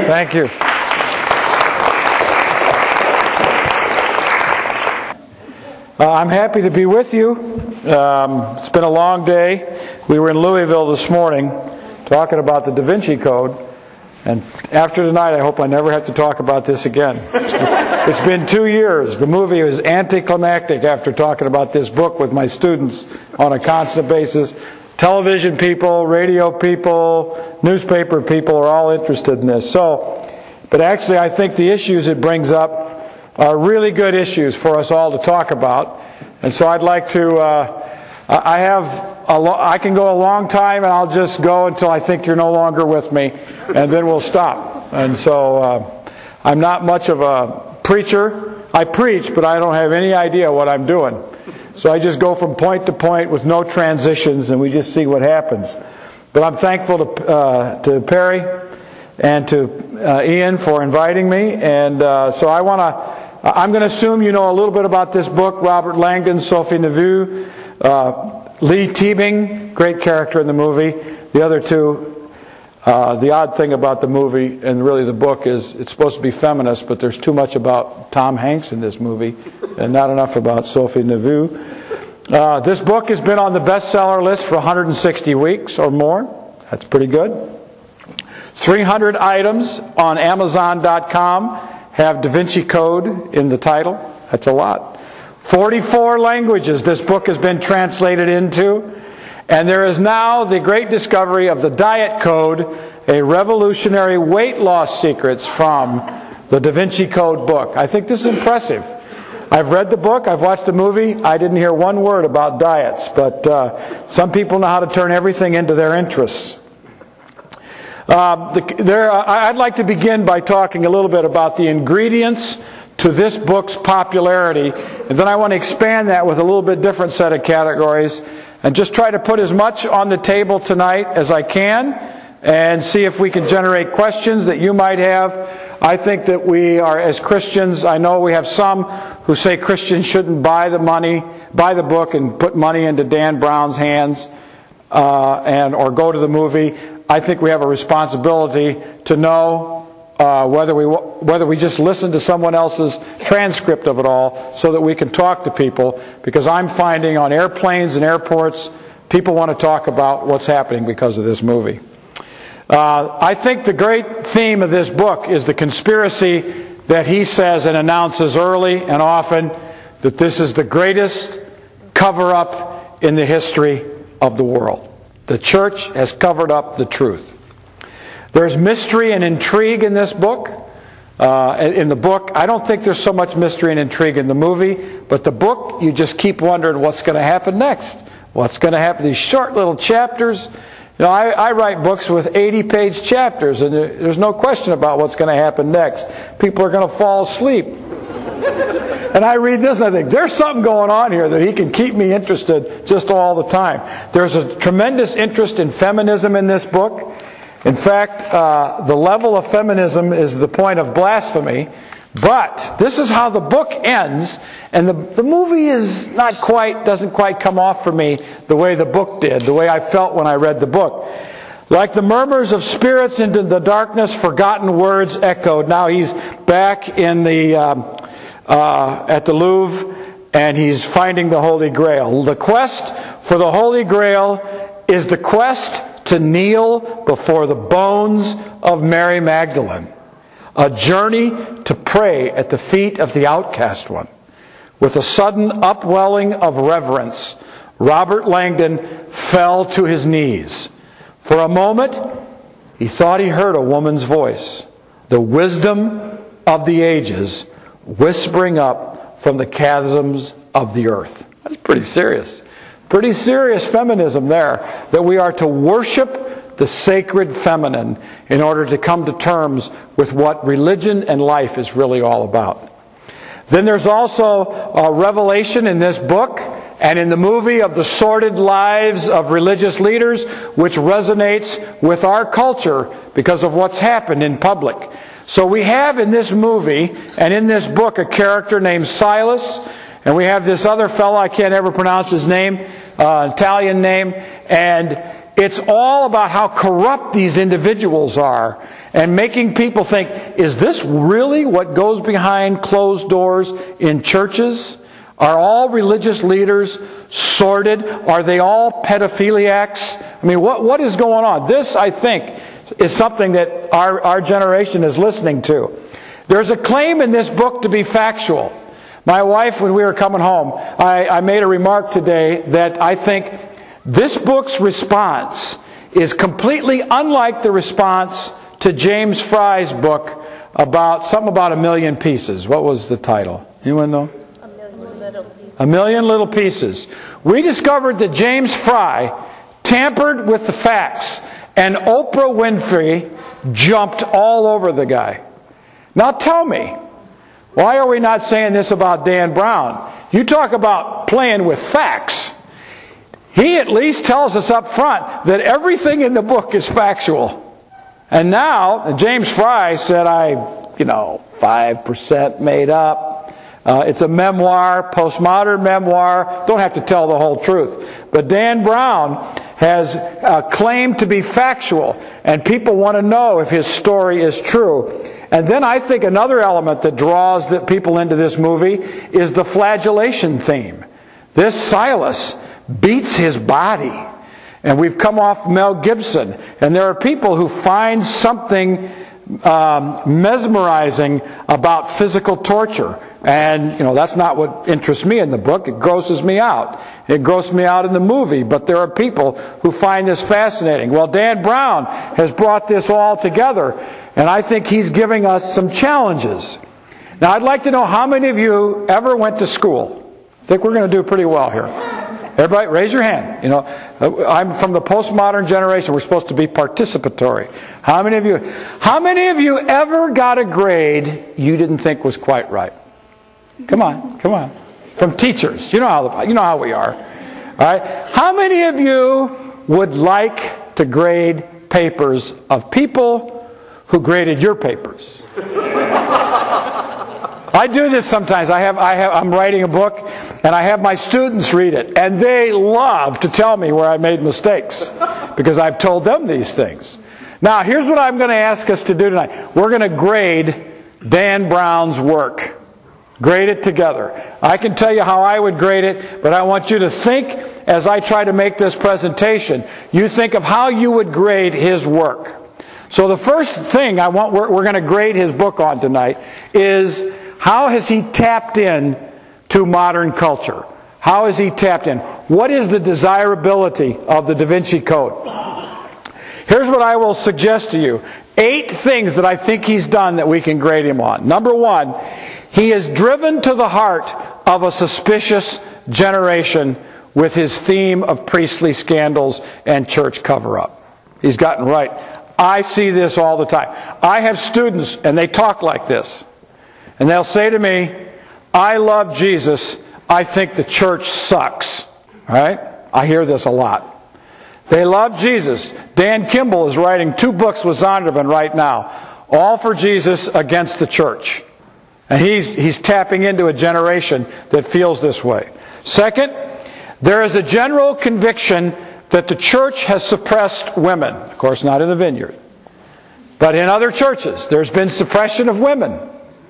Thank you. I'm happy to be with you. It's been a long day. We were in Louisville this morning talking about the Da Vinci Code. And after tonight, I hope I never have to talk about this again. It's been 2 years. The movie was anticlimactic after talking about this book with my students on a constant basis. Television people, radio people, newspaper people are all interested in this. But actually I think the issues it brings up are really good issues for us all to talk about. And so I'd like to, I can go a long time and I'll just go until I think you're no longer with me, and then we'll stop. And so I'm not much of a preacher. I preach, but I don't have any idea what I'm doing. So I just go from point to point with no transitions, and we just see what happens. But I'm thankful to Perry and to Ian for inviting me. And so I'm going to assume you know a little bit about this book. Robert Langdon, Sophie Neveu, Lee Teabing, great character in the movie. The other two, the odd thing about the movie and really the book is it's supposed to be feminist, but there's too much about Tom Hanks in this movie and not enough about Sophie Neveu. This book has been on the bestseller list for 160 weeks or more. That's pretty good. 300 items on Amazon.com have Da Vinci Code in the title. That's a lot. 44 languages this book has been translated into. And there is now the great discovery of the Diet Code, a revolutionary weight loss secrets from the Da Vinci Code book. I think this is impressive. I've read the book, I've watched the movie, I didn't hear one word about diets, but some people know how to turn everything into their interests. I'd like to begin by talking a little bit about the ingredients to this book's popularity, and then I want to expand that with a little bit different set of categories and just try to put as much on the table tonight as I can and see if we can generate questions that you might have. I think that we are, as Christians, I know we have some who say Christians shouldn't buy the book and put money into Dan Brown's hands or go to the movie. I think we have a responsibility to know whether we just listen to someone else's transcript of it all so that we can talk to people, because I'm finding on airplanes and airports people want to talk about what's happening because of this movie. I think the great theme of this book is the conspiracy that he says and announces early and often that this is the greatest cover-up in the history of the world. The church has covered up the truth. There's mystery and intrigue in this book. In the book, I don't think there's so much mystery and intrigue in the movie, but the book, you just keep wondering what's going to happen next. What's going to happen? These short little chapters. You know, I write books with 80-page chapters, and there's no question about what's going to happen next. People are going to fall asleep. And I read this and I think, there's something going on here that he can keep me interested just all the time. There's a tremendous interest in feminism in this book. In fact, the level of feminism is the point of blasphemy. But this is how the book ends, and the movie doesn't quite come off for me the way the book did, the way I felt when I read the book. Like the murmurs of spirits into the darkness, forgotten words echoed. Now he's back in at the Louvre, and he's finding the Holy Grail. The quest for the Holy Grail is the quest to kneel before the bones of Mary Magdalene. A journey to pray at the feet of the outcast one. With a sudden upwelling of reverence, Robert Langdon fell to his knees. For a moment, he thought he heard a woman's voice, the wisdom of the ages, whispering up from the chasms of the earth. That's pretty serious. Pretty serious feminism there, that we are to worship the sacred feminine in order to come to terms with what religion and life is really all about. Then there's also a revelation in this book and in the movie of the sordid lives of religious leaders, which resonates with our culture because of what's happened in public. So we have in this movie and in this book a character named Silas, and we have this other fellow, I can't ever pronounce his name, Italian name, and it's all about how corrupt these individuals are and making people think, is this really what goes behind closed doors in churches? Are all religious leaders sordid? Are they all pedophiliacs? I mean, what is going on? This, I think, is something that our generation is listening to. There's a claim in this book to be factual. My wife, when we were coming home, I made a remark today that I think this book's response is completely unlike the response to James Fry's book about something about a million pieces. What was the title? Anyone know? A Million Little Pieces. A Million Little Pieces. We discovered that James Fry tampered with the facts, and Oprah Winfrey jumped all over the guy. Now tell me, why are we not saying this about Dan Brown? You talk about playing with facts. He at least tells us up front that everything in the book is factual. And now, James Fry said, 5% made up. It's a memoir, postmodern memoir. Don't have to tell the whole truth. But Dan Brown has claimed to be factual, and people want to know if his story is true. And then I think another element that draws the people into this movie is the flagellation theme. This Silas beats his body. And we've come off Mel Gibson. And there are people who find something mesmerizing about physical torture. And, that's not what interests me in the book. It grosses me out. It grossed me out in the movie. But there are people who find this fascinating. Well, Dan Brown has brought this all together. And I think he's giving us some challenges. Now, I'd like to know how many of you ever went to school. I think we're going to do pretty well here. Everybody, raise your hand. I'm from the postmodern generation. We're supposed to be participatory. How many of you ever got a grade you didn't think was quite right? Come on. From teachers. You know how we are. All right. How many of you would like to grade papers of people who graded your papers? I do this sometimes. I'm writing a book, and I have my students read it, and they love to tell me where I made mistakes because I've told them these things. Now, here's what I'm going to ask us to do tonight. We're going to grade Dan Brown's work. Grade it together. I can tell you how I would grade it, but I want you to think as I try to make this presentation. You think of how you would grade his work. So the first thing we're going to grade his book on tonight is how has he tapped in to modern culture? How has he tapped in? What is the desirability of the Da Vinci Code? Here's what I will suggest to you. 8 things that I think he's done that we can grade him on. Number 1, he is driven to the heart of a suspicious generation with his theme of priestly scandals and church cover-up. He's gotten right. I see this all the time. I have students, and they talk like this. And they'll say to me, I love Jesus. I think the church sucks. All right? I hear this a lot. They love Jesus. Dan Kimball is writing 2 books with Zondervan right now. All for Jesus, against the church. And he's tapping into a generation that feels this way. Second, there is a general conviction that the church has suppressed women. Of course, not in the Vineyard. But in other churches, there's been suppression of women.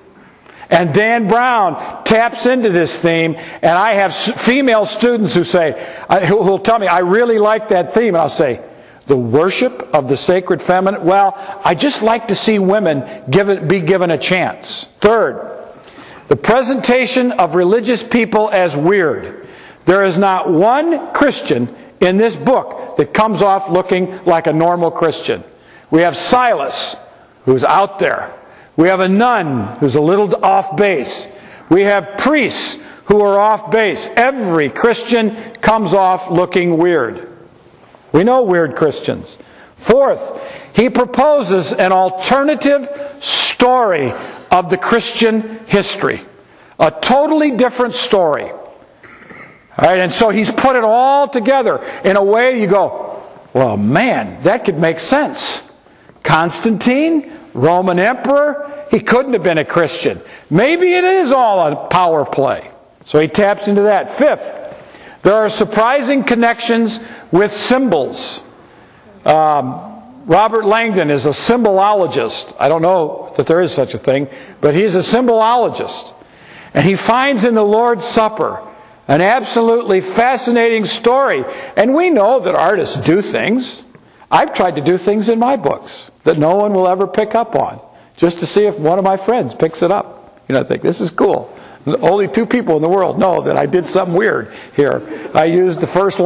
And Dan Brown taps into this theme, and I have female students who will tell me, I really like that theme. And I'll say, the worship of the sacred feminine? Well, I just like to see women be given a chance. Third, the presentation of religious people as weird. There is not one Christian in this book that comes off looking like a normal Christian. We have Silas, who's out there. We have a nun who's a little off base. We have priests who are off base. Every Christian comes off looking weird. We know weird Christians. Fourth, he proposes an alternative story of the Christian history. A totally different story. All right, and so he's put it all together in a way you go, well, man, that could make sense. Constantine, Roman emperor, he couldn't have been a Christian. Maybe it is all a power play. So he taps into that. Fifth, there are surprising connections with symbols. Robert Langdon is a symbolologist. I don't know that there is such a thing, but he's a symbolologist. And he finds in the Lord's Supper an absolutely fascinating story. And we know that artists do things. I've tried to do things in my books that no one will ever pick up on, just to see if one of my friends picks it up. I think, this is cool. Only 2 people in the world know that I did something weird here. I used the first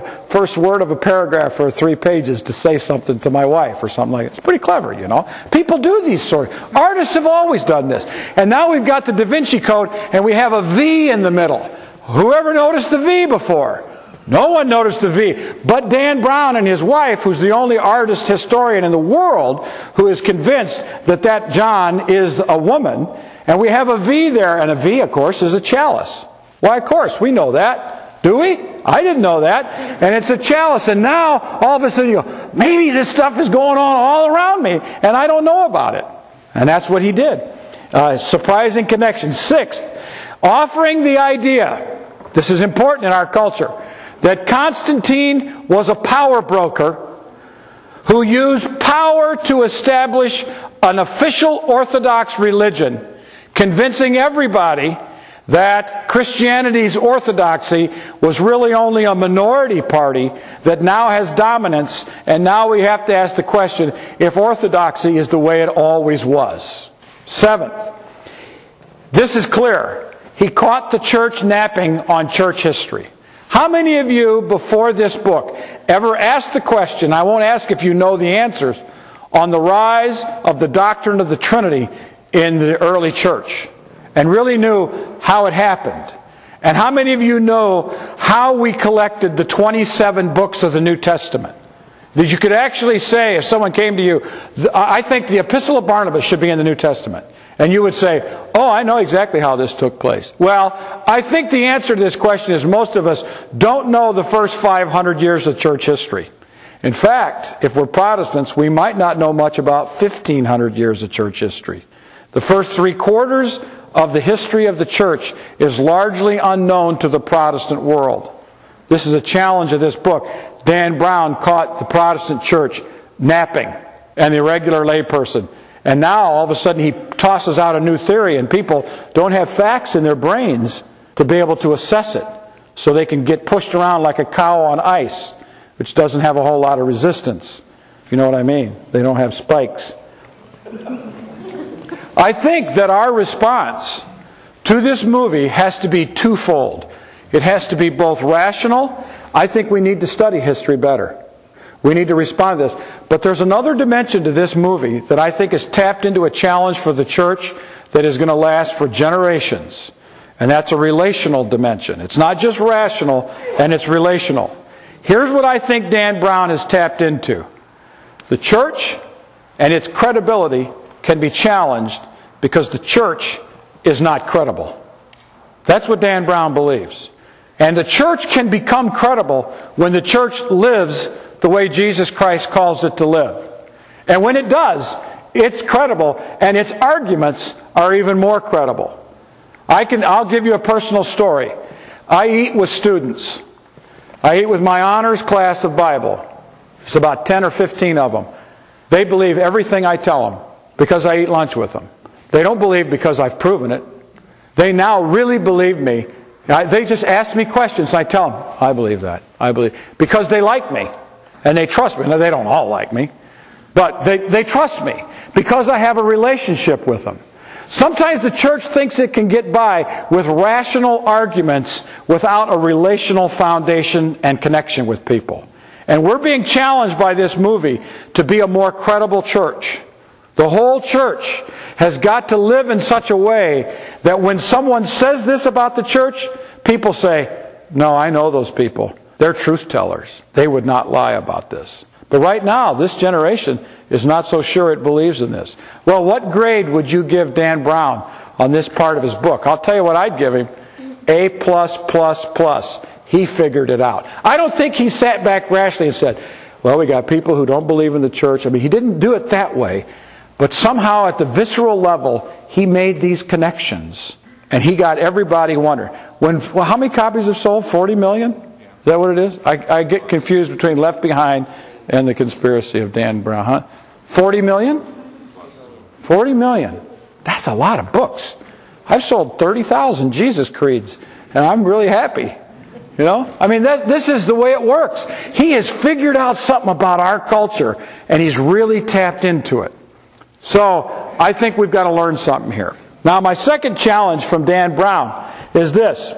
word of a paragraph for 3 pages to say something to my wife or something like that. It's pretty clever, People do these sorts. Artists have always done this. And now we've got the Da Vinci Code, and we have a V in the middle. Whoever noticed the V before? No one noticed the V. But Dan Brown and his wife, who's the only artist historian in the world who is convinced that John is a woman. And we have a V there, and a V, of course, is a chalice. Why, of course, we know that. Do we? I didn't know that. And it's a chalice, and now, all of a sudden, you go, maybe this stuff is going on all around me, and I don't know about it. And that's what he did. Surprising connection. 6th, offering the idea, this is important in our culture, that Constantine was a power broker who used power to establish an official Orthodox religion, convincing everybody that Christianity's orthodoxy was really only a minority party that now has dominance, and now we have to ask the question if orthodoxy is the way it always was. 7th, this is clear. He caught the church napping on church history. How many of you, before this book, ever asked the question, I won't ask if you know the answers, on the rise of the doctrine of the Trinity in the early church, and really knew how it happened? And how many of you know how we collected the 27 books of the New Testament? That you could actually say, if someone came to you, I think the Epistle of Barnabas should be in the New Testament. And you would say, oh, I know exactly how this took place. Well, I think the answer to this question is most of us don't know the first 500 years of church history. In fact, if we're Protestants, we might not know much about 1,500 years of church history. The first 3/4 of the history of the church is largely unknown to the Protestant world. This is a challenge of this book. Dan Brown caught the Protestant church napping, and the irregular layperson. And now, all of a sudden, he tosses out a new theory, and people don't have facts in their brains to be able to assess it. So they can get pushed around like a cow on ice, which doesn't have a whole lot of resistance, if you know what I mean. They don't have spikes. I think that our response to this movie has to be twofold. It has to be both rational. I think we need to study history better. We need to respond to this. But there's another dimension to this movie that I think is tapped into a challenge for the church that is going to last for generations. And that's a relational dimension. It's not just rational, and it's relational. Here's what I think Dan Brown has tapped into. The church and its credibility can be challenged because the church is not credible. That's what Dan Brown believes. And the church can become credible when the church lives the way Jesus Christ calls it to live. And when it does, it's credible, and its arguments are even more credible. I'll give you a personal story. I eat with students. I eat with my honors class of Bible. It's about 10 or 15 of them. They believe everything I tell them because I eat lunch with them. They don't believe because I've proven it. They now really believe me. They just ask me questions, and I tell them, I believe that. I believe. Because they like me, and they trust me. Now, they don't all like me, but they trust me because I have a relationship with them. Sometimes the church thinks it can get by with rational arguments without a relational foundation and connection with people. And we're being challenged by this movie to be a more credible church. The whole church has got to live in such a way that when someone says this about the church, people say, no, I know those people. They're truth tellers. They would not lie about this. But right now, this generation is not so sure it believes in this. Well, what grade would you give Dan Brown on this part of his book? I'll tell you what I'd give him. A+++. He figured it out. I don't think he sat back rashly and said, well, we got people who don't believe in the church. I mean, he didn't do it that way. But somehow at the visceral level, he made these connections. And he got everybody wondering. How many copies have sold? 40 million? Is that what it is? I get confused between Left Behind and the conspiracy of Dan Brown. Huh? 40 million? 40 million. That's a lot of books. I've sold 30,000 Jesus creeds, and I'm really happy. You know? I mean, this is the way it works. He has figured out something about our culture, and he's really tapped into it. So, I think we've got to learn something here. Now, my second challenge from Dan Brown is this.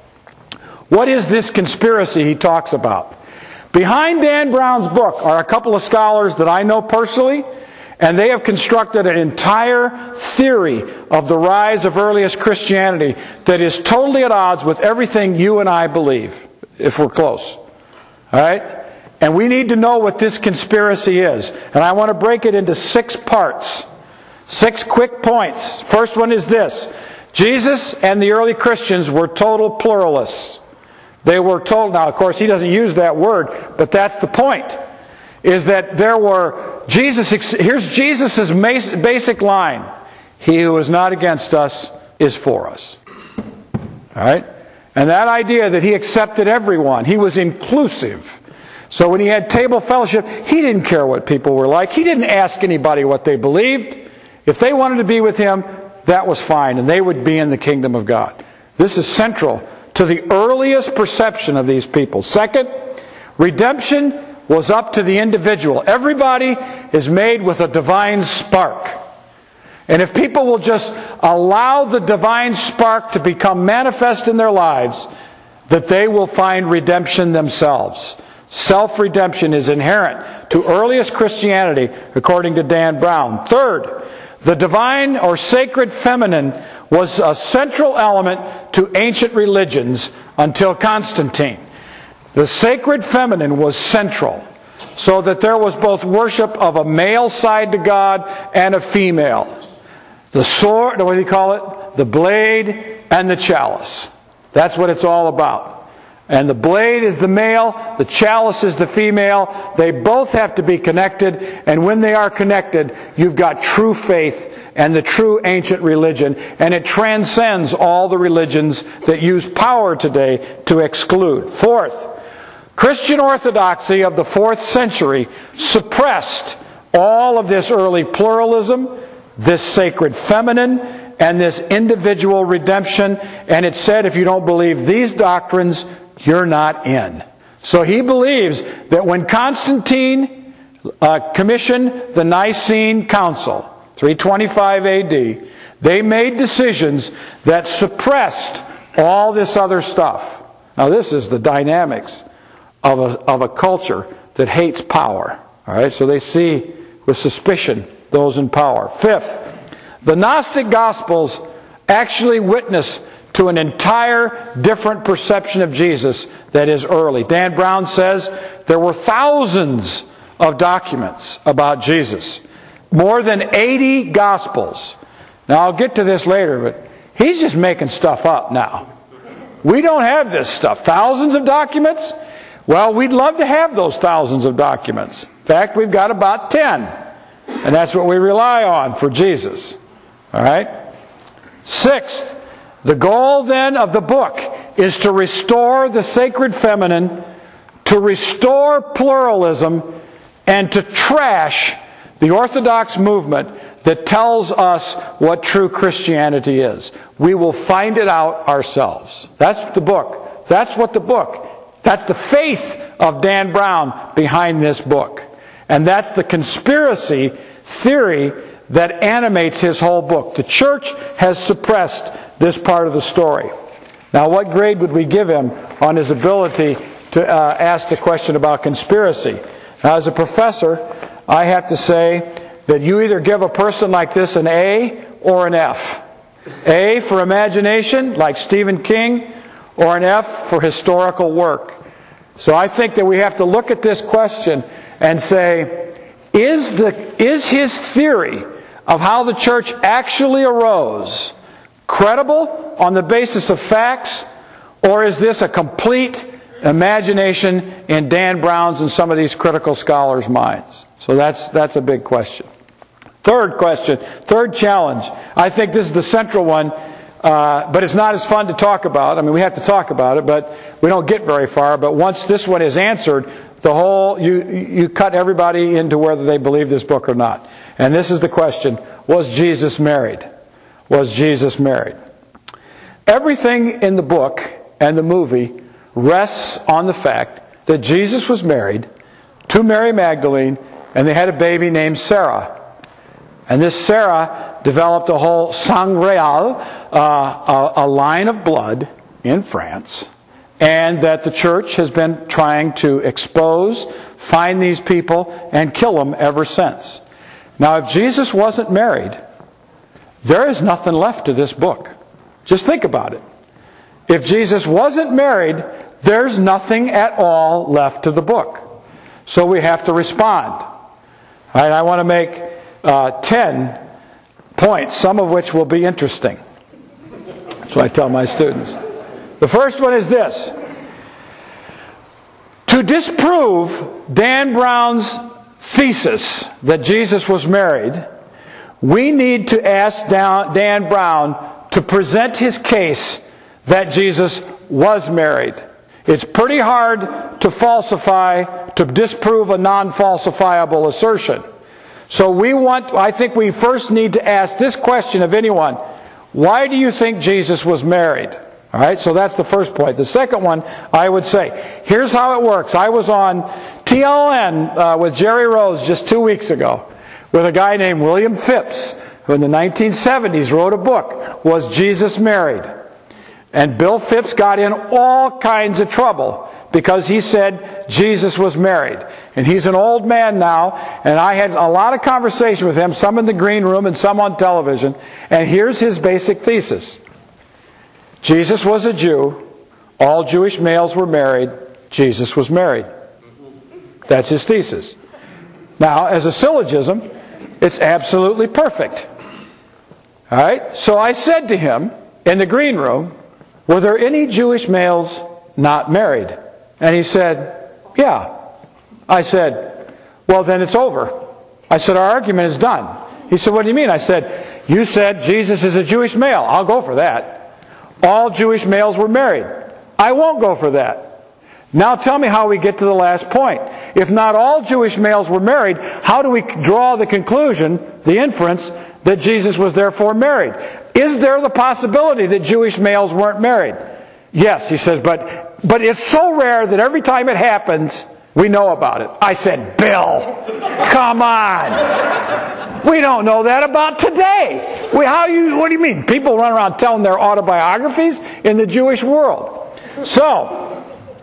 What is this conspiracy he talks about? Behind Dan Brown's book are a couple of scholars that I know personally, and they have constructed an entire theory of the rise of earliest Christianity that is totally at odds with everything you and I believe, if we're close. All right? And we need to know what this conspiracy is. And I want to break it into 6 parts. 6 quick points. First one is this. Jesus and the early Christians were total pluralists. They were told, now of course he doesn't use that word, but that's the point, is that there were, here's Jesus' basic line. He who is not against us is for us. Alright? And that idea that he accepted everyone, he was inclusive. So when he had table fellowship, he didn't care what people were like. He didn't ask anybody what they believed. If they wanted to be with him, that was fine, and they would be in the kingdom of God. This is central to the earliest perception of these people. Second, redemption was up to the individual. Everybody is made with a divine spark. And if people will just allow the divine spark to become manifest in their lives, that they will find redemption themselves. Self-redemption is inherent to earliest Christianity, according to Dan Brown. Third, the divine or sacred feminine was a central element to ancient religions until Constantine. The sacred feminine was central, so that there was both worship of a male side to God and a female. The sword, what do you call it? The blade and the chalice. That's what it's all about. And the blade is the male, the chalice is the female. They both have to be connected, and when they are connected, you've got true faith and the true ancient religion, and it transcends all the religions that use power today to exclude. Fourth, Christian orthodoxy of the 4th century suppressed all of this early pluralism, this sacred feminine, and this individual redemption, and it said if you don't believe these doctrines, you're not in. So he believes that when Constantine commissioned the Nicene Council, 325 AD, they made decisions that suppressed all this other stuff. Now this is the dynamics of a culture that hates power. All right, so they see with suspicion those in power. Fifth, the Gnostic Gospels actually witness to an entire different perception of Jesus that is early. Dan Brown says there were thousands of documents about Jesus. More than 80 Gospels. Now I'll get to this later, but he's just making stuff up now. We don't have this stuff. Thousands of documents? Well, we'd love to have those thousands of documents. In fact, we've got about 10. And that's what we rely on for Jesus. All right? Sixth, the goal then of the book is to restore the sacred feminine, to restore pluralism, and to trash the Orthodox movement that tells us what true Christianity is. We will find it out ourselves. That's the book. That's the faith of Dan Brown behind this book. And that's the conspiracy theory that animates his whole book. The church has suppressed this part of the story. Now, what grade would we give him on his ability to ask the question about conspiracy? Now, as a professor, I have to say that you either give a person like this an A or an F. A for imagination, like Stephen King, or an F for historical work. So I think that we have to look at this question and say, is his theory of how the church actually arose credible on the basis of facts, or is this a complete imagination in Dan Brown's and some of these critical scholars' minds? So that's a big question. Third question, third challenge. I think this is the central one, but it's not as fun to talk about. I mean, we have to talk about it, but we don't get very far. But once this one is answered, you cut everybody into whether they believe this book or not. And this is the question: was Jesus married? Was Jesus married? Everything in the book and the movie rests on the fact that Jesus was married to Mary Magdalene, and they had a baby named Sarah. And this Sarah developed a whole sang real, a line of blood in France, and that the church has been trying to expose, find these people, and kill them ever since. Now, if Jesus wasn't married, there is nothing left to this book. Just think about it. If Jesus wasn't married, there's nothing at all left to the book. So we have to respond. All right, I want to make 10 points, some of which will be interesting. That's what I tell my students. The first one is this: to disprove Dan Brown's thesis that Jesus was married, we need to ask Dan Brown to present his case that Jesus was married. It's pretty hard to falsify, to disprove a non-falsifiable assertion. So I think we first need to ask this question of anyone: why do you think Jesus was married? All right, so that's the first point. The second one, I would say, here's how it works. I was on TLN with Jerry Rose just 2 weeks ago with a guy named William Phipps, who in the 1970s wrote a book, Was Jesus Married? And Bill Phipps got in all kinds of trouble because he said Jesus was married. And he's an old man now, and I had a lot of conversation with him, some in the green room and some on television, and here's his basic thesis. Jesus was a Jew. All Jewish males were married. Jesus was married. That's his thesis. Now, as a syllogism, it's absolutely perfect. All right? So I said to him in the green room, were there any Jewish males not married? And he said, yeah. I said, well, then it's over. I said, our argument is done. He said, what do you mean? I said, you said Jesus is a Jewish male. I'll go for that. All Jewish males were married. I won't go for that. Now tell me how we get to the last point. If not all Jewish males were married, how do we draw the conclusion, the inference, that Jesus was therefore married? Is there the possibility that Jewish males weren't married? Yes, he says, but it's so rare that every time it happens, we know about it. I said, Bill, come on. We don't know that about today. What do you mean? People run around telling their autobiographies in the Jewish world. So,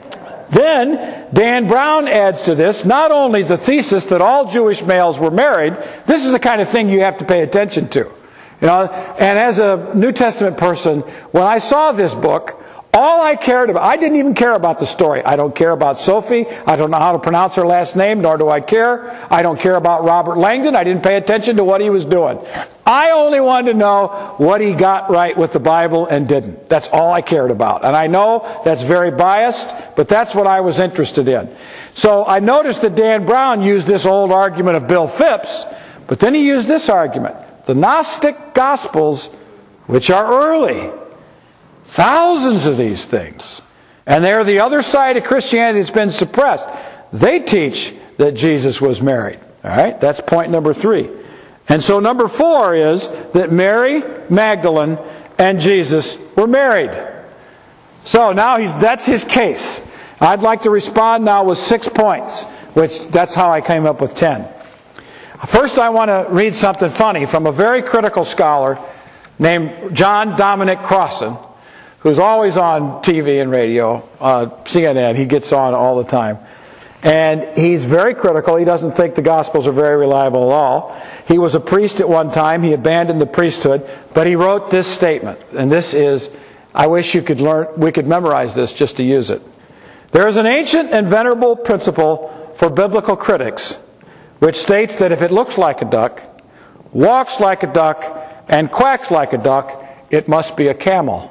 then Dan Brown adds to this not only the thesis that all Jewish males were married, this is the kind of thing you have to pay attention to. And as a New Testament person, when I saw this book, all I cared about, I didn't even care about the story. I don't care about Sophie. I don't know how to pronounce her last name, nor do I care. I don't care about Robert Langdon. I didn't pay attention to what he was doing. I only wanted to know what he got right with the Bible and didn't. That's all I cared about. And I know that's very biased, but that's what I was interested in. So I noticed that Dan Brown used this old argument of Bill Phipps, but then he used this argument. The Gnostic Gospels, which are early, thousands of these things, and they're the other side of Christianity that's been suppressed. They teach that Jesus was married. All right, that's point number 3. And so number 4 is that Mary Magdalene and Jesus were married. So now that's his case. I'd like to respond now with 6 points, which that's how I came up with 10. First, I want to read something funny from a very critical scholar named John Dominic Crossan, who's always on TV and radio, CNN. He gets on all the time. And he's very critical. He doesn't think the Gospels are very reliable at all. He was a priest at one time. He abandoned the priesthood. But he wrote this statement. And this is, I wish we could memorize this just to use it. There is an ancient and venerable principle for biblical critics, which states that if it looks like a duck, walks like a duck, and quacks like a duck, it must be a camel.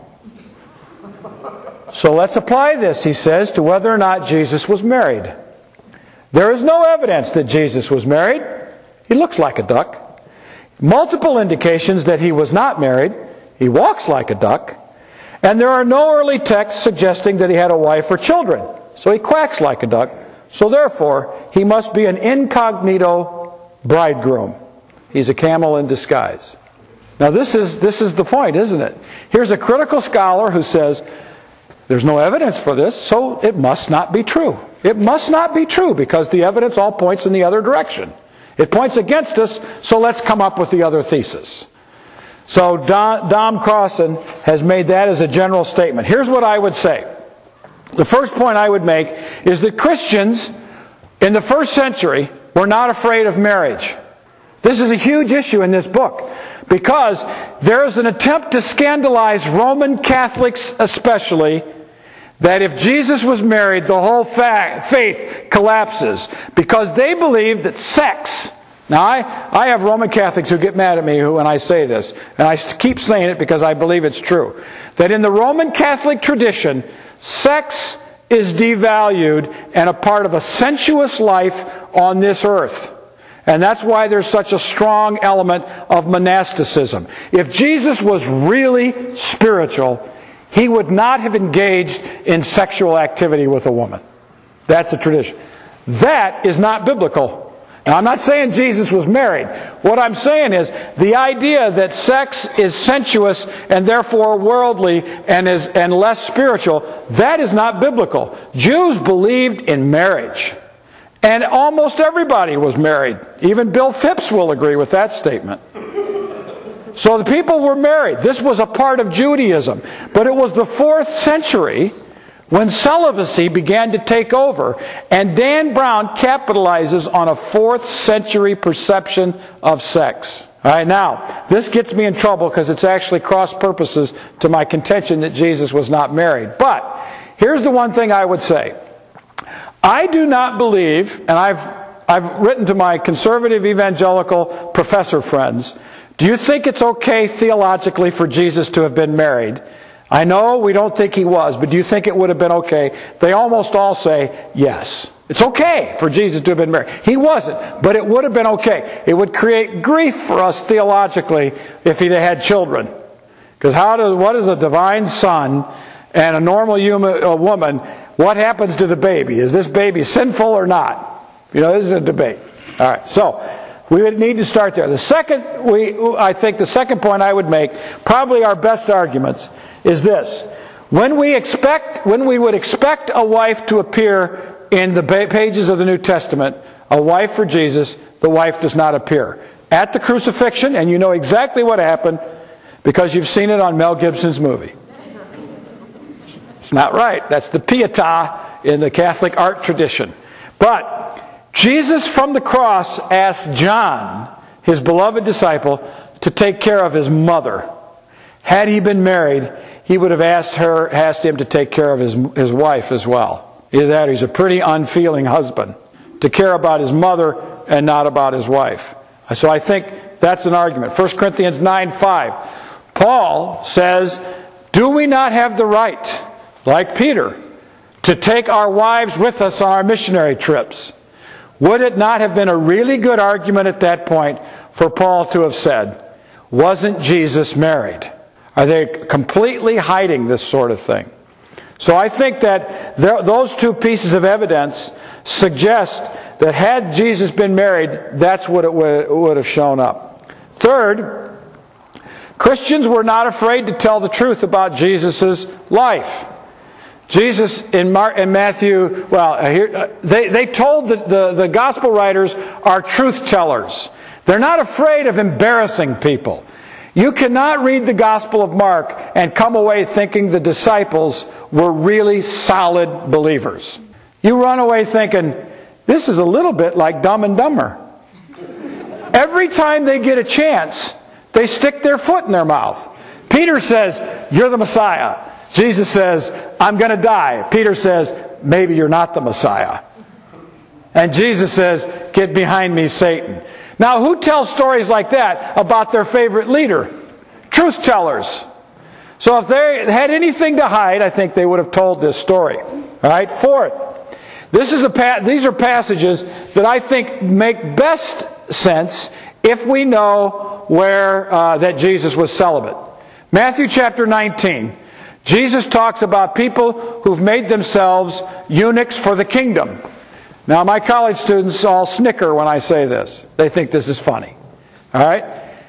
So let's apply this, he says, to whether or not Jesus was married. There is no evidence that Jesus was married. He looks like a duck. Multiple indications that he was not married. He walks like a duck. And there are no early texts suggesting that he had a wife or children. So he quacks like a duck. So therefore, he must be an incognito bridegroom. He's a camel in disguise. Now this is the point, isn't it? Here's a critical scholar who says, there's no evidence for this, so it must not be true. It must not be true because the evidence all points in the other direction. It points against us, so let's come up with the other thesis. So Dom Crossan has made that as a general statement. Here's what I would say. The first point I would make is that Christians in the first century were not afraid of marriage. This is a huge issue in this book because there is an attempt to scandalize Roman Catholics especially, that if Jesus was married, the whole faith collapses because they believe that sex... Now, I have Roman Catholics who get mad at me when I say this, and I keep saying it because I believe it's true, that in the Roman Catholic tradition, sex is devalued and a part of a sensuous life on this earth. And that's why there's such a strong element of monasticism. If Jesus was really spiritual, he would not have engaged in sexual activity with a woman. That's the tradition. That is not biblical. Now, I'm not saying Jesus was married. What I'm saying is the idea that sex is sensuous and therefore worldly and less spiritual, that is not biblical. Jews believed in marriage. And almost everybody was married. Even Bill Phipps will agree with that statement. So the people were married. This was a part of Judaism. But it was the 4th century when celibacy began to take over. And Dan Brown capitalizes on a 4th century perception of sex. All right, now, this gets me in trouble because it's actually cross purposes to my contention that Jesus was not married. But here's the one thing I would say. I do not believe, and I've written to my conservative evangelical professor friends, do you think it's okay theologically for Jesus to have been married? I know we don't think he was, but do you think it would have been okay? They almost all say yes. It's okay for Jesus to have been married. He wasn't, but it would have been okay. It would create grief for us theologically if he had children. Because what is a divine son and a normal woman, what happens to the baby? Is this baby sinful or not? This is a debate. All right, so we would need to start there. I think the second point I would make, probably our best arguments, is this. When we would expect a wife to appear in the pages of the New Testament, a wife for Jesus, the wife does not appear. At the crucifixion, and you know exactly what happened because you've seen it on Mel Gibson's movie. It's not right. That's the Pietà in the Catholic art tradition. But Jesus from the cross asked John, his beloved disciple, to take care of his mother. Had he been married, he would have asked him to take care of his wife as well. Either that or he's a pretty unfeeling husband, to care about his mother and not about his wife. So I think that's an argument. 1 Corinthians 9:5. Paul says, do we not have the right, like Peter, to take our wives with us on our missionary trips? Would it not have been a really good argument at that point for Paul to have said, wasn't Jesus married? Are they completely hiding this sort of thing? So I think that those two pieces of evidence suggest that had Jesus been married, that's what it would have shown up. Third, Christians were not afraid to tell the truth about Jesus' life. Jesus in Matthew, they told the gospel writers are truth tellers. They're not afraid of embarrassing people. You cannot read the Gospel of Mark and come away thinking the disciples were really solid believers. You run away thinking, this is a little bit like Dumb and Dumber. Every time they get a chance, they stick their foot in their mouth. Peter says, you're the Messiah. Jesus says, I'm going to die. Peter says, maybe you're not the Messiah. And Jesus says, get behind me, Satan. Now, who tells stories like that about their favorite leader? Truth tellers. So if they had anything to hide, I think they would have told this story. All right. Fourth, these are passages that I think make best sense if we know that Jesus was celibate. Matthew chapter 19. Jesus talks about people who've made themselves eunuchs for the kingdom. Now, my college students all snicker when I say this. They think this is funny. All right?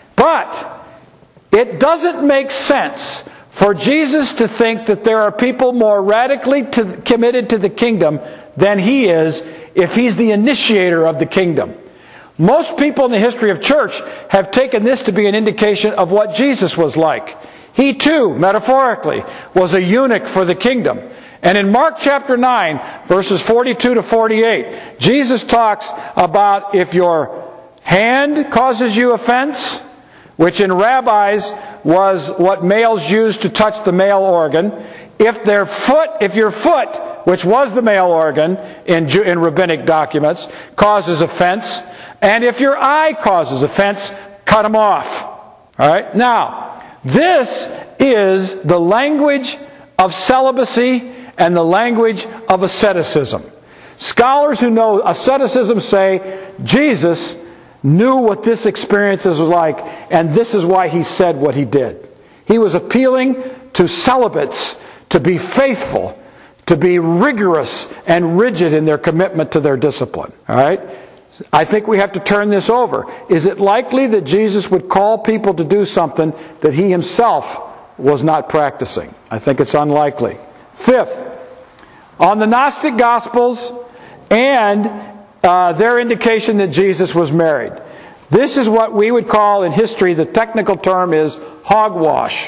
But it doesn't make sense for Jesus to think that there are people more radically committed to the kingdom than he is if he's the initiator of the kingdom. Most people in the history of church have taken this to be an indication of what Jesus was like. He too, metaphorically, was a eunuch for the kingdom. And in Mark chapter 9, verses 42 to 48, Jesus talks about if your hand causes you offense, which in rabbis was what males used to touch the male organ. If your foot, which was the male organ in rabbinic documents, causes offense, and if your eye causes offense, cut them off. All right? Now, this is the language of celibacy and the language of asceticism. Scholars who know asceticism say Jesus knew what this experience was like, and this is why he said what he did. He was appealing to celibates to be faithful, to be rigorous and rigid in their commitment to their discipline. All right? I think we have to turn this over. Is it likely that Jesus would call people to do something that he himself was not practicing? I think it's unlikely. Fifth, on the Gnostic Gospels and their indication that Jesus was married. This is what we would call in history, the technical term is hogwash.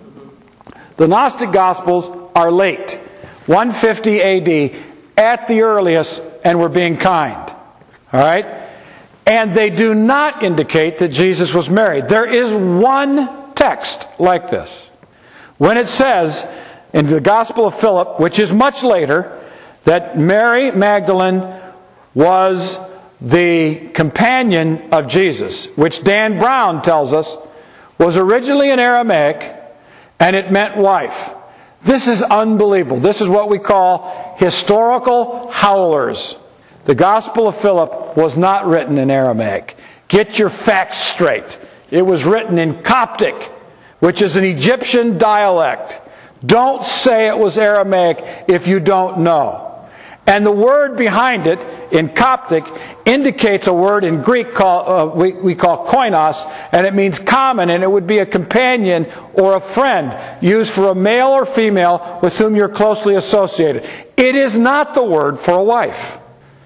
The Gnostic Gospels are late, 150 AD at the earliest, and we're being kind. All right? And they do not indicate that Jesus was married. There is one text like this. When it says in the Gospel of Philip, which is much later, that Mary Magdalene was the companion of Jesus, which Dan Brown tells us was originally in Aramaic, and it meant wife. This is unbelievable. This is what we call historical howlers. The Gospel of Philip was not written in Aramaic. Get your facts straight. It was written in Coptic, which is an Egyptian dialect. Don't say it was Aramaic if you don't know. And the word behind it in Coptic indicates a word in Greek we call koinos, and it means common, and it would be a companion or a friend used for a male or female with whom you're closely associated. It is not the word for a wife.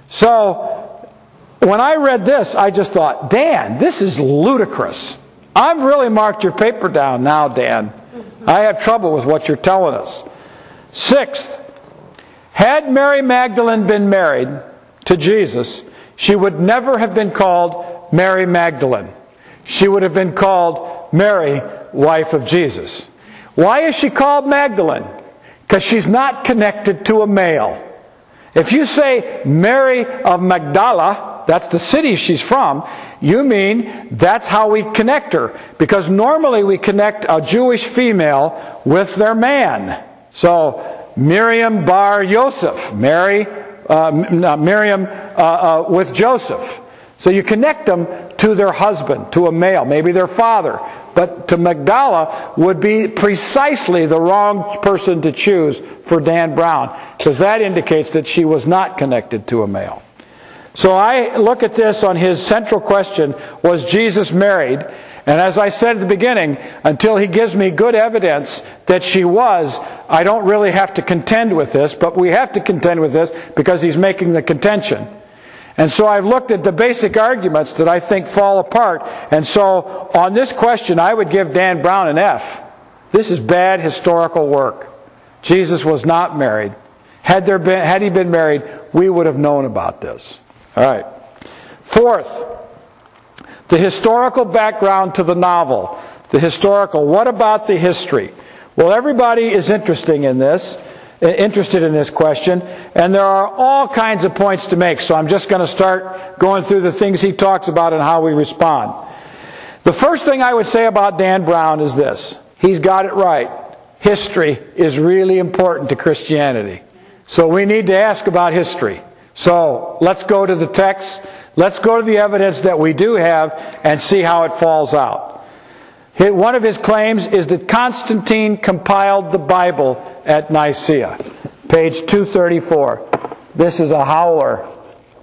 So, when I read this, I just thought, Dan, this is ludicrous. I've really marked your paper down now, Dan. I have trouble with what you're telling us. Sixth, had Mary Magdalene been married to Jesus, she would never have been called Mary Magdalene. She would have been called Mary, wife of Jesus. Why is she called Magdalene? Because she's not connected to a male. If you say Mary of Magdala, that's the city she's from, you mean that's how we connect her. Because normally we connect a Jewish female with their man. So, Miriam bar Yosef, Miriam with Joseph. So you connect them to their husband, to a male, maybe their father. But to Magdala would be precisely the wrong person to choose for Dan Brown, because that indicates that she was not connected to a male. So I look at this on his central question, was Jesus married? And as I said at the beginning, until he gives me good evidence that she was, I don't really have to contend with this, but we have to contend with this because he's making the contention. And so I've looked at the basic arguments that I think fall apart. And so on this question, I would give Dan Brown an F. This is bad historical work. Jesus was not married. Had he been married, we would have known about this. All right. Fourth, the historical background to the novel. The historical. What about the history? Well, everybody is interested in this question, and there are all kinds of points to make, so I'm just going to start going through the things he talks about and how we respond. The first thing I would say about Dan Brown is this. He's got it right. History is really important to Christianity. So we need to ask about history. So let's go to the text. Let's go to the evidence that we do have and see how it falls out. One of his claims is that Constantine compiled the Bible at Nicaea. Page 234. This is a howler.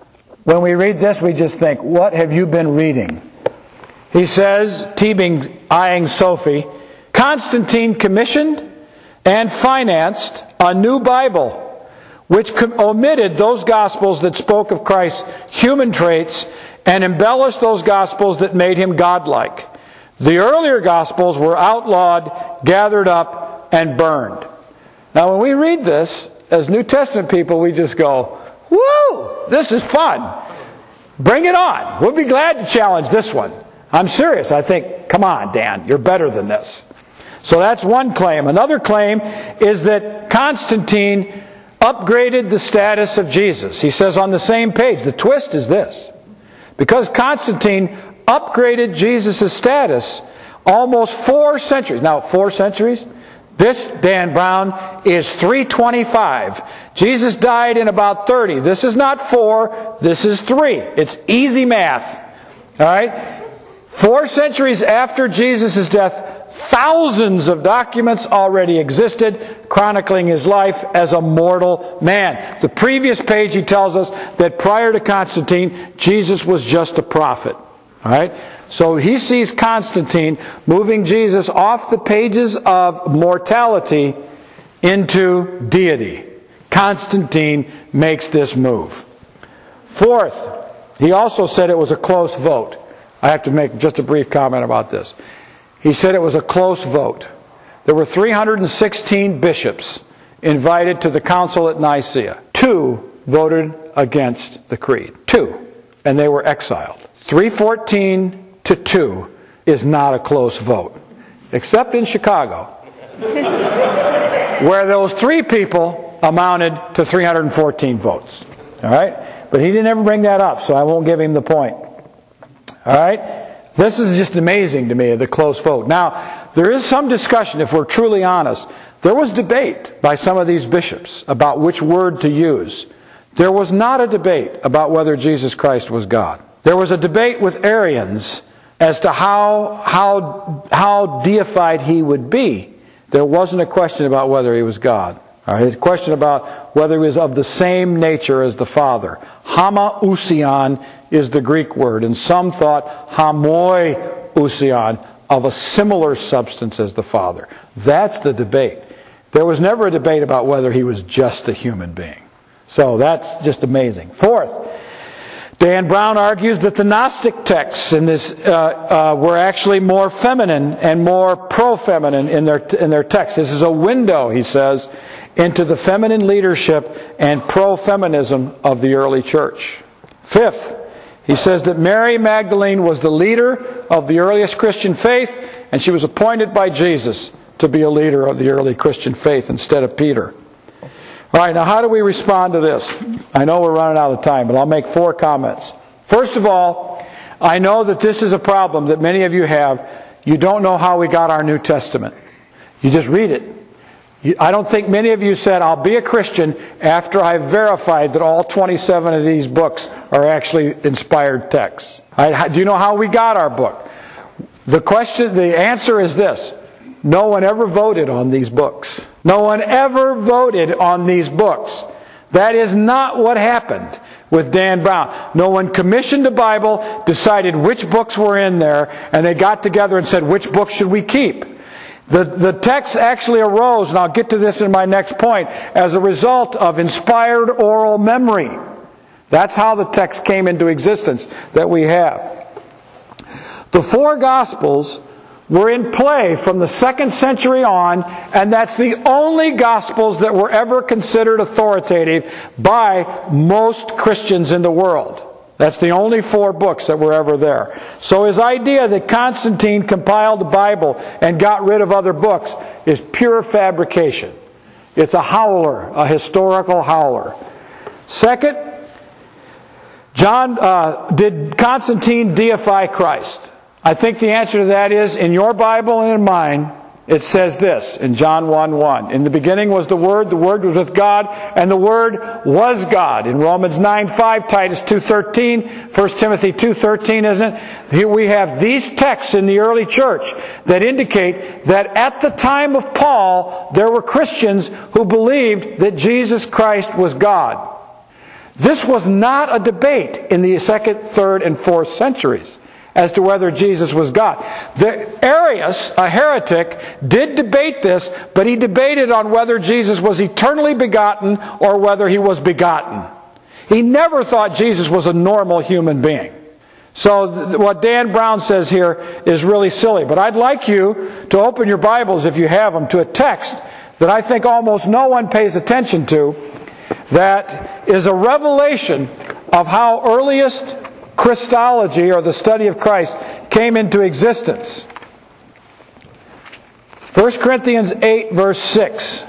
When we read this, we just think, what have you been reading? He says, Teebing eyeing Sophie, Constantine commissioned and financed a new Bible, which omitted those Gospels that spoke of Christ's human traits and embellished those Gospels that made him godlike. The earlier Gospels were outlawed, gathered up, and burned. Now when we read this, as New Testament people, we just go, woo, this is fun. Bring it on. We'll be glad to challenge this one. I'm serious. I think, come on, Dan, you're better than this. So that's one claim. Another claim is that Constantine upgraded the status of Jesus. He says on the same page, the twist is this. Because Constantine upgraded Jesus' status almost 4 centuries. Now, 4 centuries? This, Dan Brown, is 325. Jesus died in about 30. This is not 4, this is 3. It's easy math. All right? 4 centuries after Jesus' death, thousands of documents already existed chronicling his life as a mortal man. The previous page he tells us that prior to Constantine, Jesus was just a prophet. All right? So he sees Constantine moving Jesus off the pages of mortality into deity. Constantine makes this move. Fourth, he also said it was a close vote. I have to make just a brief comment about this. He said it was a close vote. There were 316 bishops invited to the council at Nicaea. 2 voted against the creed. 2. And they were exiled. 314 to 2 is not a close vote. Except in Chicago, where those 3 people amounted to 314 votes. All right? But he didn't ever bring that up, so I won't give him the point. All right? This is just amazing to me, the close vote. Now, there is some discussion, if we're truly honest. There was debate by some of these bishops about which word to use. There was not a debate about whether Jesus Christ was God. There was a debate with Arians as to how deified he would be. There wasn't a question about whether he was God. All right, a question about whether he was of the same nature as the Father. Homoousion is the Greek word, and some thought homoiousion, of a similar substance as the Father. That's the debate. There was never a debate about whether he was just a human being. So that's just amazing. Fourth, Dan Brown argues that the Gnostic texts in this were actually more feminine and more pro-feminine in their text. This is a window, he says, into the feminine leadership and pro-feminism of the early church. Fifth, he says that Mary Magdalene was the leader of the earliest Christian faith, and she was appointed by Jesus to be a leader of the early Christian faith instead of Peter. All right, now how do we respond to this? I know we're running out of time, but I'll make 4 comments. First of all, I know that this is a problem that many of you have. You don't know how we got our New Testament. You just read it. I don't think many of you said, I'll be a Christian after I've verified that all 27 of these books are actually inspired texts. Do you know how we got our book? The answer is this. No one ever voted on these books. No one ever voted on these books. That is not what happened with Dan Brown. No one commissioned a Bible, decided which books were in there, and they got together and said, which book should we keep? The text actually arose, and I'll get to this in my next point, as a result of inspired oral memory. That's how the text came into existence that we have. The 4 Gospels were in play from the 2nd century on, and that's the only Gospels that were ever considered authoritative by most Christians in the world. That's the only 4 books that were ever there. So his idea that Constantine compiled the Bible and got rid of other books is pure fabrication. It's a howler, a historical howler. Second, did Constantine deify Christ? I think the answer to that is, in your Bible and in mine, it says this in John 1:1. In the beginning was the Word was with God, and the Word was God. In Romans 9:5, Titus 2:13, 1 Timothy 2:13, isn't it? Here we have these texts in the early church that indicate that at the time of Paul, there were Christians who believed that Jesus Christ was God. This was not a debate in the 2nd, 3rd, and 4th centuries as to whether Jesus was God. Arius, a heretic, did debate this, but he debated on whether Jesus was eternally begotten or whether he was begotten. He never thought Jesus was a normal human being. So what Dan Brown says here is really silly. But I'd like you to open your Bibles, if you have them, to a text that I think almost no one pays attention to, that is a revelation of how earliest Christology, or the study of Christ, came into existence. 1 Corinthians 8, verse 6.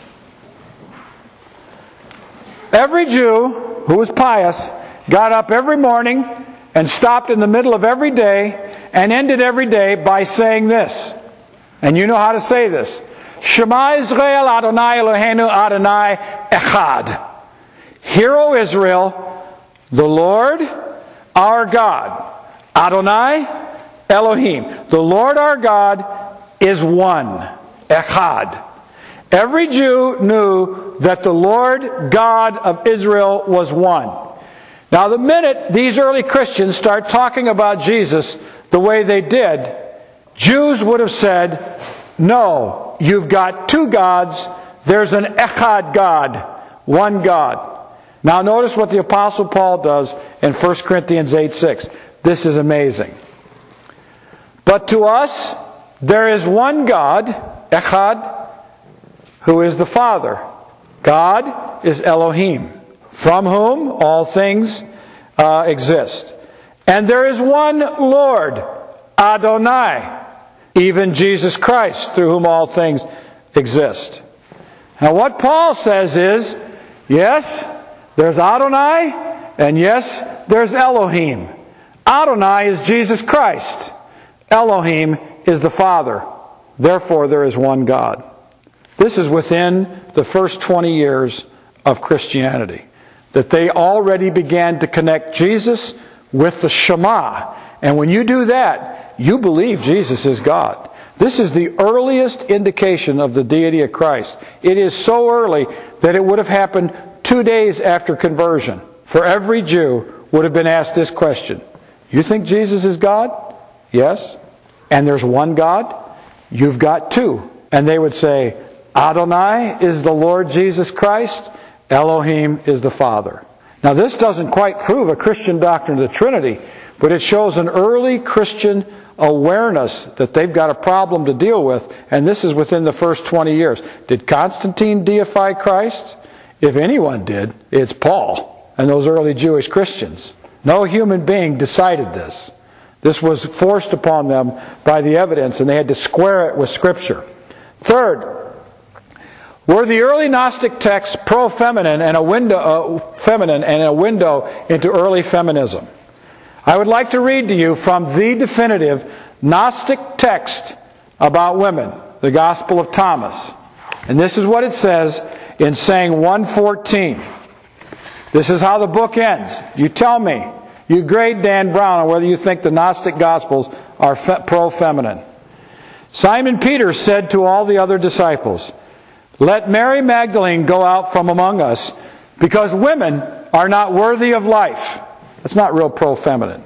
Every Jew who was pious got up every morning and stopped in the middle of every day and ended every day by saying this. And you know how to say this. Shema Israel Adonai Eloheinu Adonai Echad. Hear, O Israel, the Lord our God, Adonai Elohim. The Lord our God is one, Echad. Every Jew knew that the Lord God of Israel was one. Now, the minute these early Christians start talking about Jesus the way they did, Jews would have said, no, you've got two gods. There's an Echad God, one God. Now notice what the Apostle Paul does in 1 Corinthians 8:6. This is amazing. But to us there is one God, Echad, who is the Father. God is Elohim, from whom all things exist. And there is one Lord, Adonai, even Jesus Christ, through whom all things exist. Now what Paul says is, yes, there's Adonai, and yes, there's Elohim. Adonai is Jesus Christ. Elohim is the Father. Therefore, there is one God. This is within the first 20 years of Christianity, that they already began to connect Jesus with the Shema. And when you do that, you believe Jesus is God. This is the earliest indication of the deity of Christ. It is so early that it would have happened 2 days after conversion. For every Jew would have been asked this question. You think Jesus is God? Yes. And there's one God? You've got two. And they would say, Adonai is the Lord Jesus Christ. Elohim is the Father. Now this doesn't quite prove a Christian doctrine of the Trinity, but it shows an early Christian awareness that they've got a problem to deal with, and this is within the first 20 years. Did Constantine deify Christ? If anyone did, it's Paul and those early Jewish Christians. No human being decided this. This was forced upon them by the evidence, and they had to square it with Scripture. Third, were the early Gnostic texts pro-feminine and a window into early feminism? I would like to read to you from the definitive Gnostic text about women, the Gospel of Thomas. And this is what it says in saying 1:14. This is how the book ends. You tell me, you grade Dan Brown on whether you think the Gnostic Gospels are pro-feminine. Simon Peter said to all the other disciples, let Mary Magdalene go out from among us, because women are not worthy of life. That's not real pro-feminine.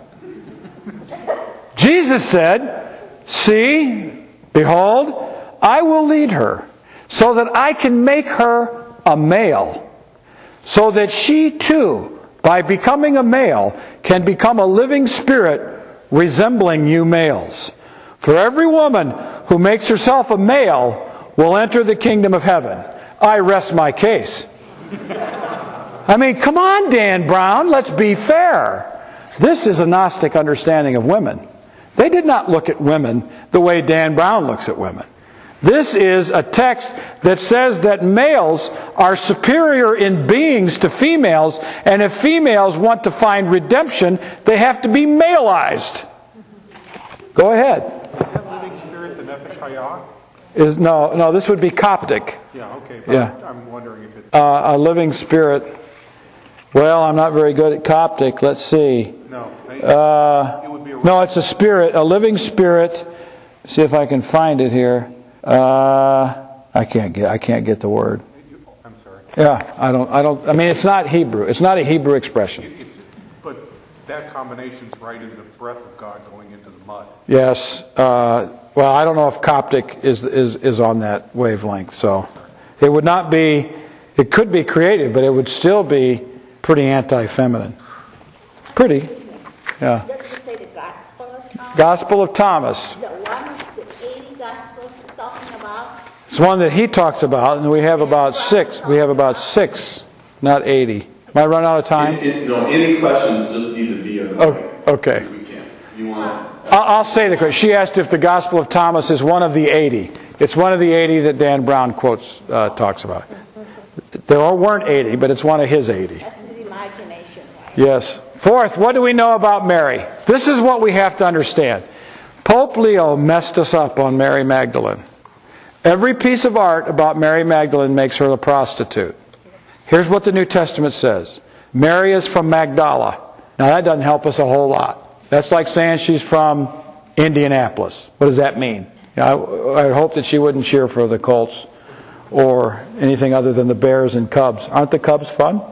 Jesus said, see, behold, I will lead her, so that I can make her a male, so that she too, by becoming a male, can become a living spirit resembling you males. For every woman who makes herself a male will enter the kingdom of heaven. I rest my case. I mean, come on, Dan Brown, let's be fair. This is a Gnostic understanding of women. They did not look at women the way Dan Brown looks at women. This is a text that says that males are superior in beings to females, and if females want to find redemption, they have to be maleized. Go ahead. Is that living spirit the Nefesh Hayah? No, this would be Coptic. Yeah, okay. But Yeah. I'm wondering if it's... A living spirit. Well, I'm not very good at Coptic. Let's see. No. It would be No, it's a spirit, a living spirit. See if I can find it here. I can't get the word. I'm sorry. Yeah, I mean, it's not Hebrew. It's not a Hebrew expression. But that combination's right in the breath of God going into the mud. Yes. Well, I don't know if Coptic is on that wavelength. So it would not be, it could be creative, but it would still be pretty anti-feminine. Pretty. Yeah. Did you say the Gospel of Thomas? Gospel of Thomas. The one of the 80 Gospels is talking about? It's one that he talks about, and we have about 6. We have about 6, not 80. Am I run out of time? No, any questions just need to be on the mic. Okay. We can. You want? I'll say the question. She asked if the Gospel of Thomas is one of the 80. It's one of the 80 that Dan Brown talks about. There weren't 80, but it's one of his 80. That's his imagination, right? Yes. Fourth, what do we know about Mary? This is what we have to understand. Pope Leo messed us up on Mary Magdalene. Every piece of art about Mary Magdalene makes her a prostitute. Here's what the New Testament says. Mary is from Magdala. Now that doesn't help us a whole lot. That's like saying she's from Indianapolis. What does that mean? I hope that she wouldn't cheer for the Colts or anything other than the Bears and Cubs. Aren't the Cubs fun?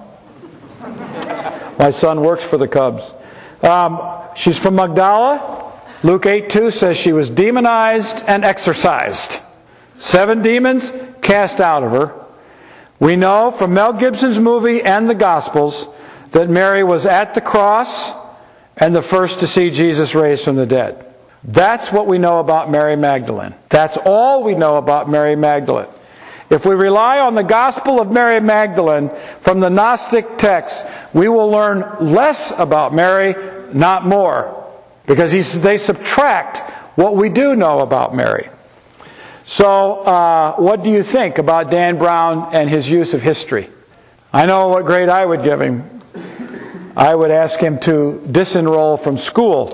My son works for the Cubs. She's from Magdala. Luke 8:2 says she was demonized and exorcised. 7 demons cast out of her. We know from Mel Gibson's movie and the Gospels that Mary was at the cross and the first to see Jesus raised from the dead. That's what we know about Mary Magdalene. That's all we know about Mary Magdalene. If we rely on the Gospel of Mary Magdalene from the Gnostic texts, we will learn less about Mary, not more, because they subtract what we do know about Mary. So, what do you think about Dan Brown and his use of history? I know what grade I would give him. I would ask him to disenroll from school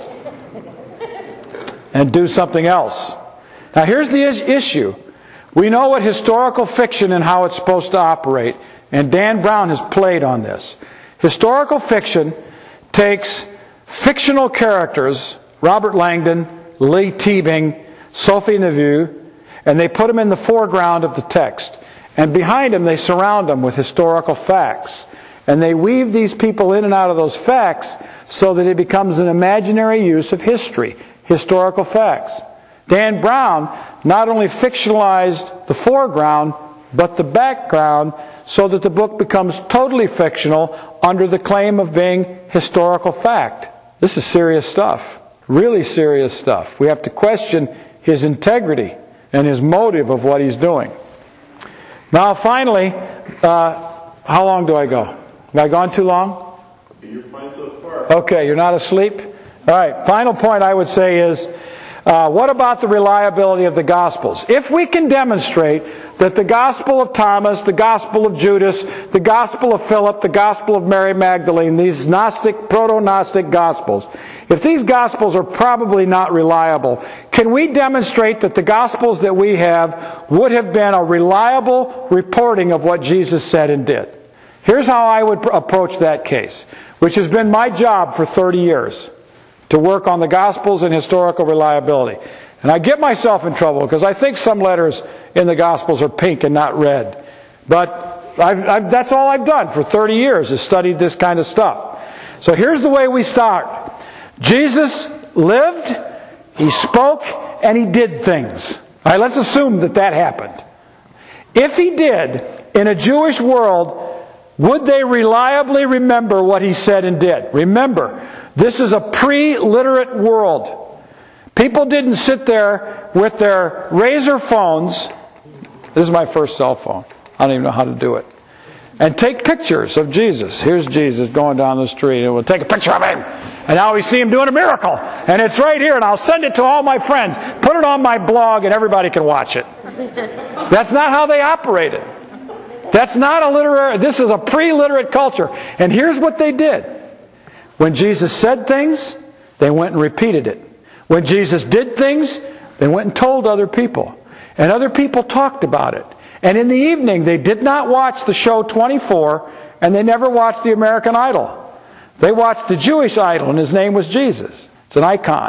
and do something else. Now, here's the issue. We know what historical fiction and how it's supposed to operate, and Dan Brown has played on this. Historical fiction takes fictional characters, Robert Langdon, Lee Teabing, Sophie Neveu, and they put them in the foreground of the text. And behind them, they surround them with historical facts. And they weave these people in and out of those facts so that it becomes an imaginary use of history, historical facts. Dan Brown not only fictionalized the foreground, but the background, so that the book becomes totally fictional under the claim of being historical fact. This is serious stuff. Really serious stuff. We have to question his integrity and his motive of what he's doing. Now, finally, how long do I go? Have I gone too long? You're fine so far. Okay, you're not asleep? All right, final point I would say is, what about the reliability of the Gospels? If we can demonstrate that the Gospel of Thomas, the Gospel of Judas, the Gospel of Philip, the Gospel of Mary Magdalene, these Gnostic, proto-Gnostic Gospels, if these Gospels are probably not reliable, can we demonstrate that the Gospels that we have would have been a reliable reporting of what Jesus said and did? Here's how I would approach that case, which has been my job for 30 years, to work on the Gospels and historical reliability. And I get myself in trouble because I think some letters in the Gospels are pink and not red. But that's all I've done for 30 years, is studied this kind of stuff. So here's the way we start. Jesus lived, He spoke, and He did things. All right, let's assume that happened. If He did, in a Jewish world, would they reliably remember what He said and did? Remember, this is a pre-literate world. People didn't sit there with their razor phones. This is my first cell phone. I don't even know how to do it. And take pictures of Jesus. Here's Jesus going down the street, and we'll take a picture of Him. And now we see Him doing a miracle. And it's right here, and I'll send it to all my friends. Put it on my blog, and everybody can watch it. That's not how they operated. That's not a literary, this is a pre-literate culture. And here's what they did. When Jesus said things, they went and repeated it. When Jesus did things, they went and told other people. And other people talked about it. And in the evening, they did not watch the show 24, and they never watched the American Idol. They watched the Jewish idol, and his name was Jesus. It's an icon.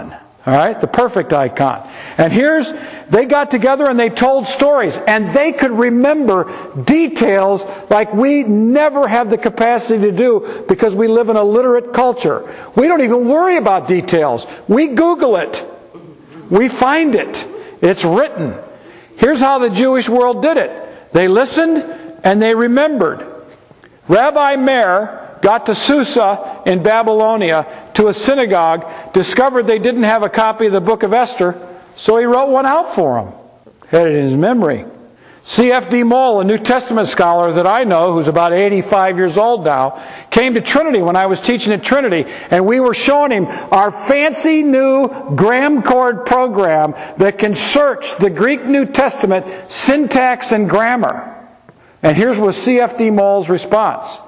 All right, the perfect icon. And they got together and they told stories, and they could remember details like we never have the capacity to do because we live in a literate culture. We don't even worry about details. We Google it. We find it. It's written. Here's how the Jewish world did it. They listened and they remembered. Rabbi Meir got to Susa in Babylonia to a synagogue, discovered they didn't have a copy of the book of Esther, so he wrote one out for them. Had it in his memory. C.F.D. Moll, a New Testament scholar that I know, who's about 85 years old now, came to Trinity when I was teaching at Trinity, and we were showing him our fancy new Graham Chord program that can search the Greek New Testament syntax and grammar. And here's was C.F.D. Moll's response.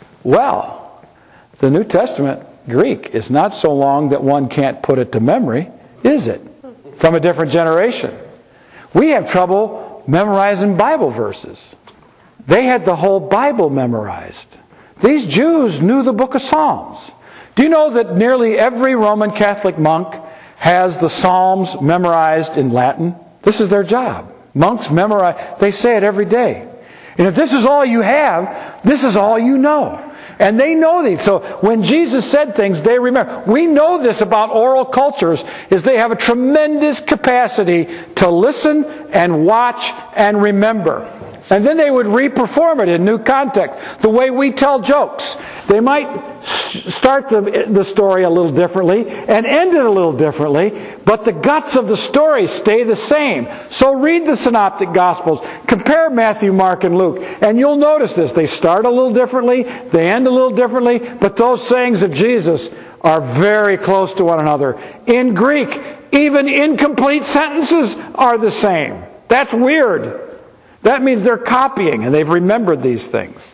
Well, the New Testament Greek is not so long that one can't put it to memory, is it? From a different generation. We have trouble memorizing Bible verses. They had the whole Bible memorized. These Jews knew the book of Psalms. Do you know that nearly every Roman Catholic monk has the Psalms memorized in Latin? This is their job. Monks memorize, they say it every day. And if this is all you have, this is all you know. And they know these. So when Jesus said things, they remember. We know this about oral cultures, is they have a tremendous capacity to listen and watch and remember. And then they would re-perform it in new context. The way we tell jokes. They might start the story a little differently and end it a little differently, but the guts of the story stay the same. So read the Synoptic Gospels. Compare Matthew, Mark, and Luke. And you'll notice this. They start a little differently, they end a little differently, but those sayings of Jesus are very close to one another. In Greek, even incomplete sentences are the same. That's weird. That means they're copying, and they've remembered these things.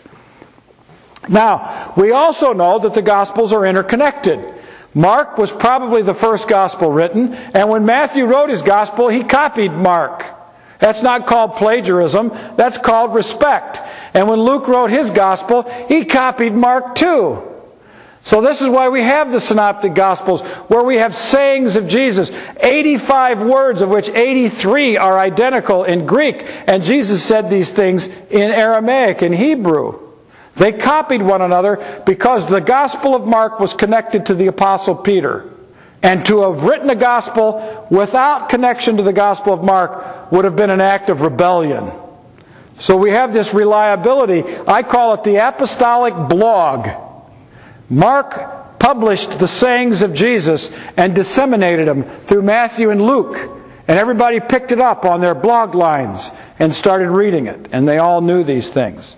Now, we also know that the Gospels are interconnected. Mark was probably the first Gospel written, and when Matthew wrote his Gospel, he copied Mark. That's not called plagiarism, that's called respect. And when Luke wrote his Gospel, he copied Mark too. So this is why we have the Synoptic Gospels, where we have sayings of Jesus, 85 words of which 83 are identical in Greek, and Jesus said these things in Aramaic and Hebrew. They copied one another because the Gospel of Mark was connected to the Apostle Peter. And to have written a Gospel without connection to the Gospel of Mark would have been an act of rebellion. So we have this reliability. I call it the apostolic blog. Mark published the sayings of Jesus and disseminated them through Matthew and Luke. And everybody picked it up on their blog lines and started reading it. And they all knew these things.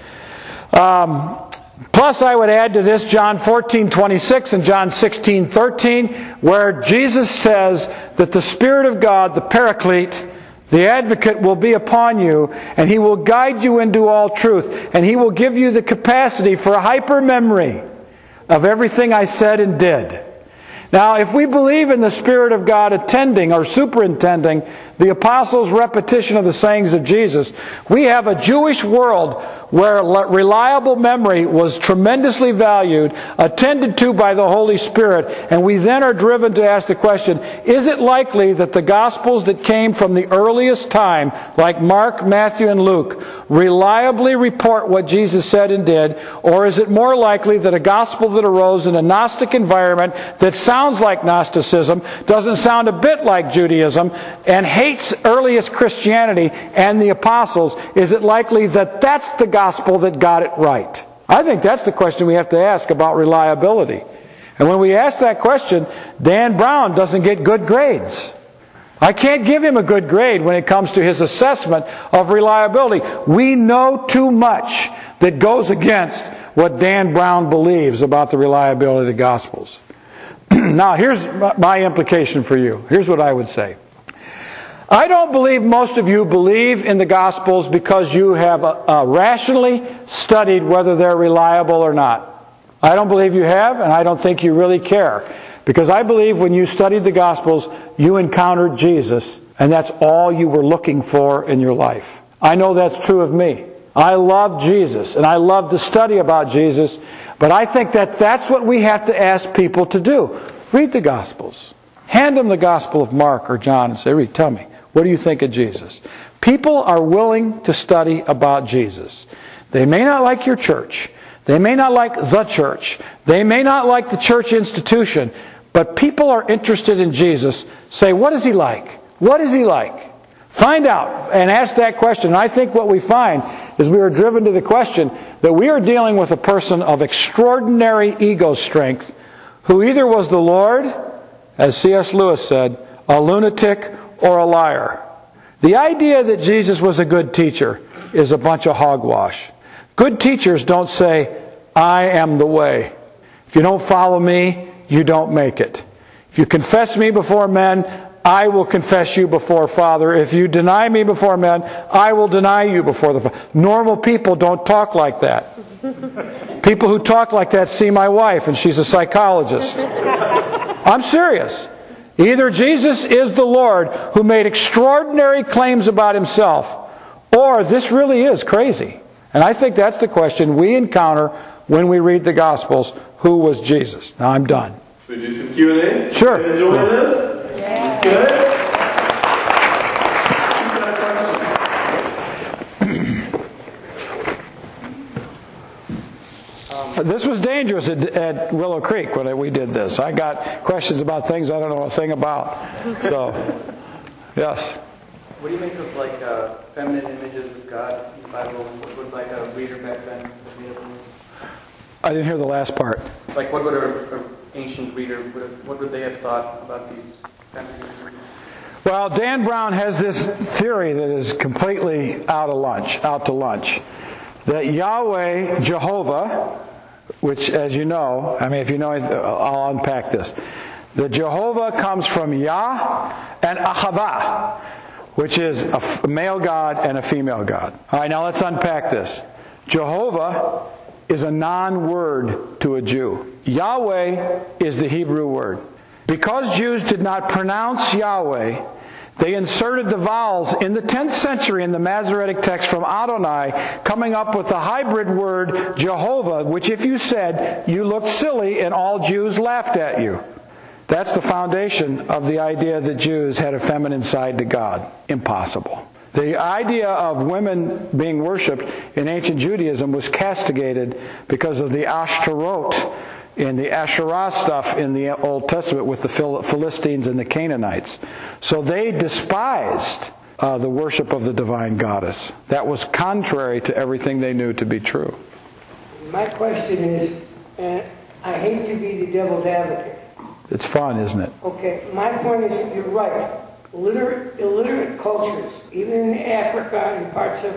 Plus, I would add to this John 14:26 and John 16:13, where Jesus says that the Spirit of God, the Paraclete, the Advocate, will be upon you, and He will guide you into all truth, and He will give you the capacity for a hyper memory of everything I said and did. Now, if we believe in the Spirit of God attending or superintending the apostles' repetition of the sayings of Jesus, we have a Jewish world where reliable memory was tremendously valued, attended to by the Holy Spirit, and we then are driven to ask the question, is it likely that the Gospels that came from the earliest time, like Mark, Matthew, and Luke, reliably report what Jesus said and did, or is it more likely that a Gospel that arose in a Gnostic environment that sounds like Gnosticism, doesn't sound a bit like Judaism, and hates earliest Christianity and the apostles, is it likely that that's the Gospel that got it right? I think that's the question we have to ask about reliability. And when we ask that question, Dan Brown doesn't get good grades. I can't give him a good grade when it comes to his assessment of reliability. We know too much that goes against what Dan Brown believes about the reliability of the Gospels. Now, here's my implication for you. Here's what I would say. I don't believe most of you believe in the Gospels because you have rationally studied whether they're reliable or not. I don't believe you have, and I don't think you really care. Because I believe when you studied the Gospels, you encountered Jesus, and that's all you were looking for in your life. I know that's true of me. I love Jesus, and I love to study about Jesus, but I think that that's what we have to ask people to do. Read the Gospels. Hand them the Gospel of Mark or John and say, read, tell me, what do you think of Jesus? People are willing to study about Jesus. They may not like your church. They may not like the church. They may not like the church institution. But people are interested in Jesus. Say, what is He like? What is He like? Find out and ask that question. And I think what we find is we are driven to the question that we are dealing with a person of extraordinary ego strength who either was the Lord, as C.S. Lewis said, a lunatic or a liar. The idea that Jesus was a good teacher is a bunch of hogwash. Good teachers don't say, I am the way. If you don't follow me, you don't make it. If you confess me before men, I will confess you before Father. If you deny me before men, I will deny you before the Father. Normal people don't talk like that. People who talk like that see my wife, and she's a psychologist. I'm serious. Either Jesus is the Lord who made extraordinary claims about Himself, or this really is crazy. And I think that's the question we encounter when we read the Gospels. Who was Jesus? Now I'm done. Should we do some Q&A? Sure. You enjoying this? Yeah. Good? This was dangerous at Willow Creek when we did this. I got questions about things I don't know a thing about. So, yes. What do you make of feminine images of God in the Bible? What would a reader back then be able to use? I didn't hear the last part. What would an ancient reader, what would they have thought about these feminine images? Well, Dan Brown has this theory that is completely out to lunch. That Yahweh, Jehovah, which, as you know, if you know, I'll unpack this. The Jehovah comes from Yah and Ahava, which is a male god and a female god. All right, now let's unpack this. Jehovah is a non-word to a Jew. Yahweh is the Hebrew word. Because Jews did not pronounce Yahweh, they inserted the vowels in the 10th century in the Masoretic text from Adonai, coming up with the hybrid word Jehovah, which if you said, you looked silly and all Jews laughed at you. That's the foundation of the idea that Jews had a feminine side to God. Impossible. The idea of women being worshipped in ancient Judaism was castigated because of the Ashtaroth and the Asherah stuff in the Old Testament with the Philistines and the Canaanites. So they despised the worship of the divine goddess. That was contrary to everything they knew to be true. My question is, and I hate to be the devil's advocate. It's fun, isn't it? Okay, my point is, you're right. Illiterate cultures, even in Africa and parts of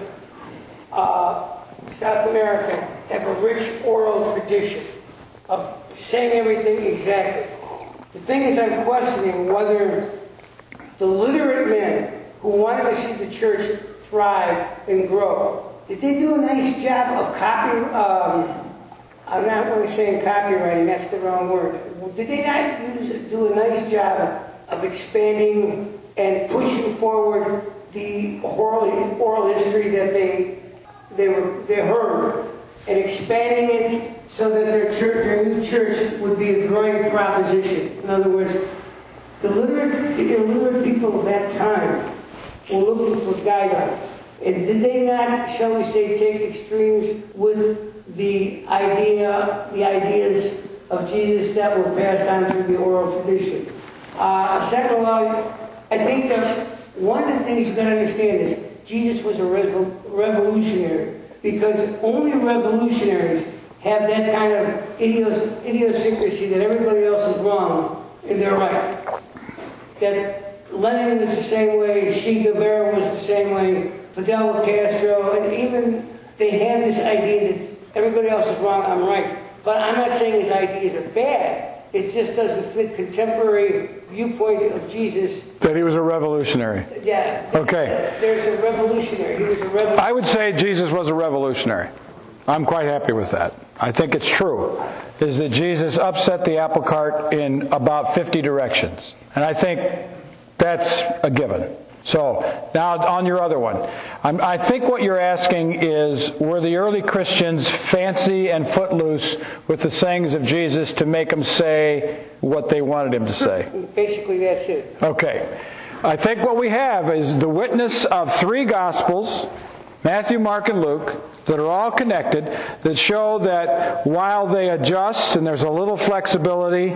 South America, have a rich oral tradition of saying everything exactly. The thing is, I'm questioning whether the literate men who wanted to see the church thrive and grow, did they do a nice job of I'm not really saying copywriting, that's the wrong word. Did they not do a nice job of expanding and pushing forward the oral history that they heard, and expanding it so that their new church would be a growing proposition? In other words, the illiterate people of that time were looking for guidance. And did they not, shall we say, take extremes with the ideas of Jesus that were passed on through the oral tradition? Second of all, I think that one of the things you've got to understand is Jesus was a revolutionary, because only revolutionaries have that kind of idiosyncrasy that everybody else is wrong and they're right. That Lenin was the same way, Che Guevara was the same way, Fidel Castro, and even they had this idea that everybody else is wrong, I'm right. But I'm not saying his ideas are bad. It just doesn't fit contemporary viewpoint of Jesus. That he was a revolutionary. Yeah. Okay. There's a revolutionary. He was a revolutionary. I would say Jesus was a revolutionary. I'm quite happy with that. I think it's true, is that Jesus upset the apple cart in about 50 directions. And I think that's a given. So, now on your other one. I think what you're asking is, were the early Christians fancy and footloose with the sayings of Jesus to make him say what they wanted him to say? Basically, that's it. Okay. I think what we have is the witness of 3 Gospels, Matthew, Mark, and Luke, that are all connected, that show that while they adjust and there's a little flexibility,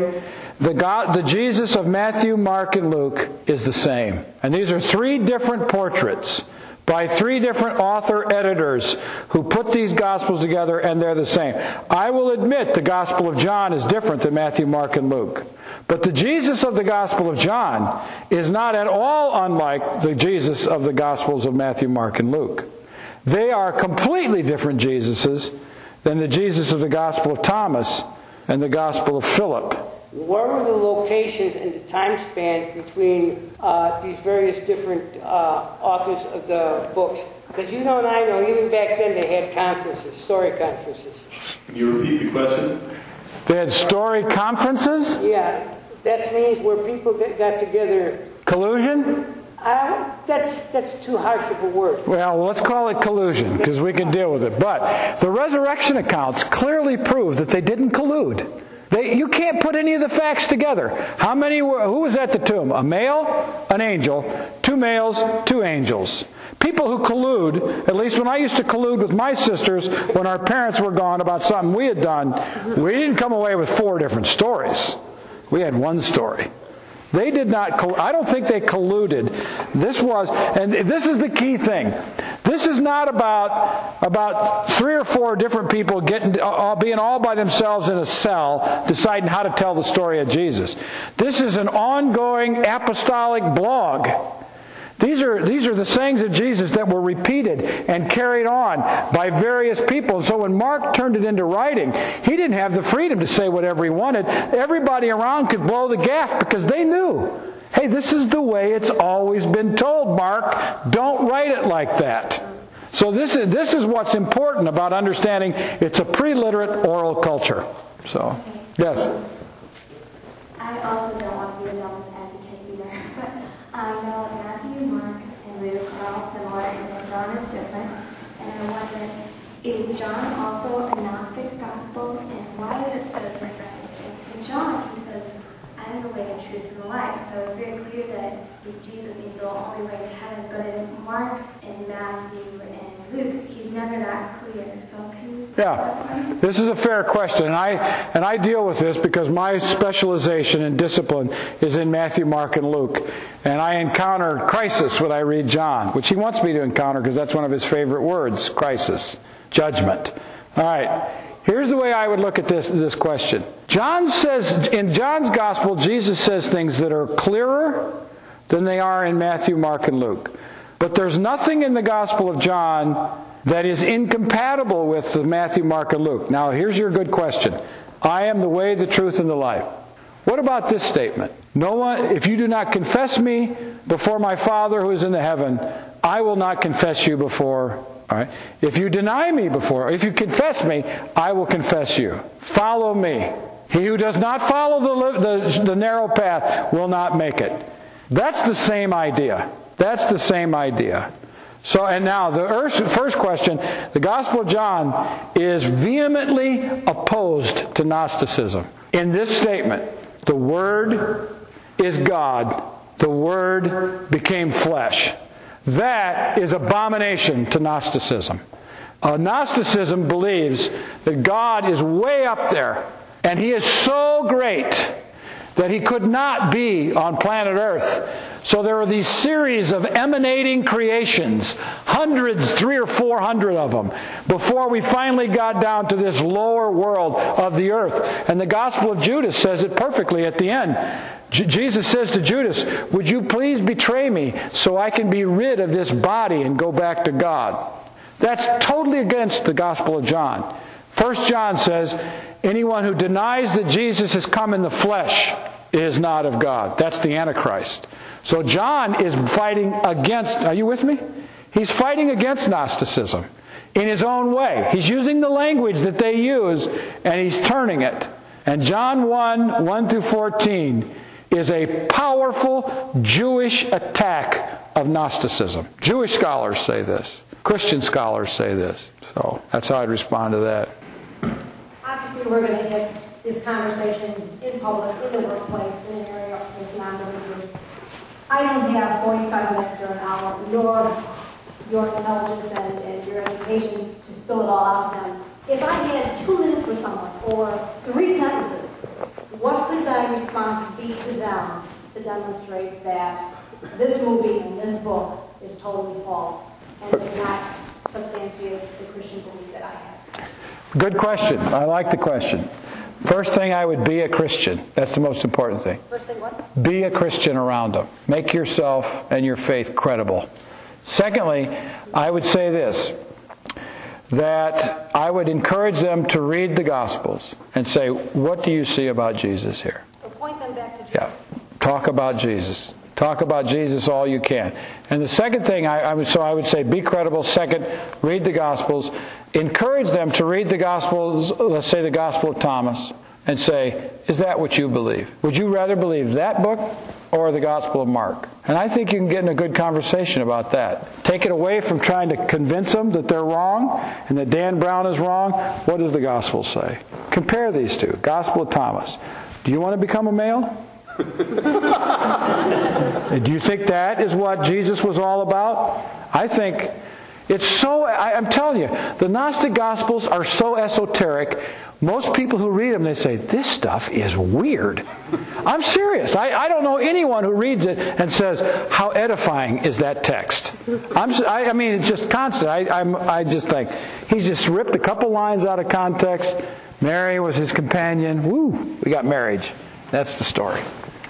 the Jesus of Matthew, Mark, and Luke is the same. And these are 3 different portraits by 3 different author-editors who put these Gospels together, and they're the same. I will admit the Gospel of John is different than Matthew, Mark, and Luke. But the Jesus of the Gospel of John is not at all unlike the Jesus of the Gospels of Matthew, Mark, and Luke. They are completely different Jesuses than the Jesus of the Gospel of Thomas and the Gospel of Philip. Where were the locations and the time spans between these various different authors of the books? Because you know and I know, even back then they had conferences, story conferences. Can you repeat the question? They had story conferences? Yeah, that means where people got together. Collusion? That's too harsh of a word. Well, let's call it collusion, because we can deal with it. But the resurrection accounts clearly prove that they didn't collude. You can't put any of the facts together. Who was at the tomb? A male, an angel, 2 males, 2 angels. People who collude, at least when I used to collude with my sisters when our parents were gone about something we had done, we didn't come away with 4 different stories. We had 1 story. They did not, I don't think they colluded. And this is the key thing. This is not about 3 or 4 different people being all by themselves in a cell deciding how to tell the story of Jesus. This is an ongoing apostolic blog. These are the sayings of Jesus that were repeated and carried on by various people. So when Mark turned it into writing, he didn't have the freedom to say whatever he wanted. Everybody around could blow the gaff because they knew, hey, this is the way it's always been told, Mark. Don't write it like that. So this is what's important about understanding it's a pre-literate oral culture. So, yes? I also don't want to be a dumbest advocate either, but I know Matthew, Mark, and Luke are all similar, and then John is different. And I wonder, is John also a Gnostic gospel, and why is it so different? In John, he says, I am the way, the truth, and the life. So it's very clear that this Jesus is the only way to heaven. But in Mark and Matthew and Luke, he's never that clear. So can you... Yeah, this is a fair question, and I deal with this because my specialization and discipline is in Matthew, Mark, and Luke, and I encounter crisis when I read John, which he wants me to encounter because that's one of his favorite words: crisis, judgment. All right, here's the way I would look at this question. John says in John's Gospel, Jesus says things that are clearer than they are in Matthew, Mark, and Luke, but there's nothing in the Gospel of John that is incompatible with Matthew, Mark, and Luke. Now, here's your good question. I am the way, the truth, and the life. What about this statement? No one, if you do not confess me before my Father who is in the heaven, I will not confess you before. All right. If you confess me, I will confess you. Follow me. He who does not follow the narrow path will not make it. That's the same idea. That's the same idea. So, and now, the first question, the Gospel of John is vehemently opposed to Gnosticism. In this statement, the Word is God. The Word became flesh. That is abomination to Gnosticism. Gnosticism believes that God is way up there, and He is so great that He could not be on planet Earth. So there are these series of emanating creations, hundreds, 300 or 400 of them, before we finally got down to this lower world of the earth. And the Gospel of Judas says it perfectly at the end. Jesus says to Judas, would you please betray me so I can be rid of this body and go back to God? That's totally against the Gospel of John. 1 John says, anyone who denies that Jesus has come in the flesh is not of God. That's the Antichrist. So John is fighting against, are you with me? He's fighting against Gnosticism in his own way. He's using the language that they use, and he's turning it. And John 1 through 14, is a powerful Jewish attack of Gnosticism. Jewish scholars say this. Christian scholars say this. So that's how I'd respond to that. Obviously, we're going to hit this conversation in public, in the workplace, in an area with non-believers. I don't have 45 minutes or an hour, nor your intelligence and your education to spill it all out to them. If I had 2 minutes with someone, or 3 sentences, what could my response be to them to demonstrate that this movie and this book is totally false and does not substantiate the Christian belief that I have? Good question. I like the question. First thing, I would be a Christian. That's the most important thing. First thing what? Be a Christian around them. Make yourself and your faith credible. Secondly, I would say this, that I would encourage them to read the Gospels and say, what do you see about Jesus here? So point them back to Jesus. Yeah. Talk about Jesus. Talk about Jesus all you can. And the second thing, I would say be credible. Second, read the Gospels. Encourage them to read the Gospels, let's say the Gospel of Thomas, and say, is that what you believe? Would you rather believe that book or the Gospel of Mark? And I think you can get in a good conversation about that. Take it away from trying to convince them that they're wrong and that Dan Brown is wrong. What does the Gospel say? Compare these two. Gospel of Thomas. Do you want to become a male? Do you think that is what Jesus was all about? I think it's so, I'm telling you, the Gnostic Gospels are so esoteric. Most people who read them, they say, this stuff is weird. I'm serious. I don't know anyone who reads it and says, how edifying is that text? I mean, it's just constant. I just think, he's just ripped a couple lines out of context. Mary was his companion. Woo, we got marriage. That's the story.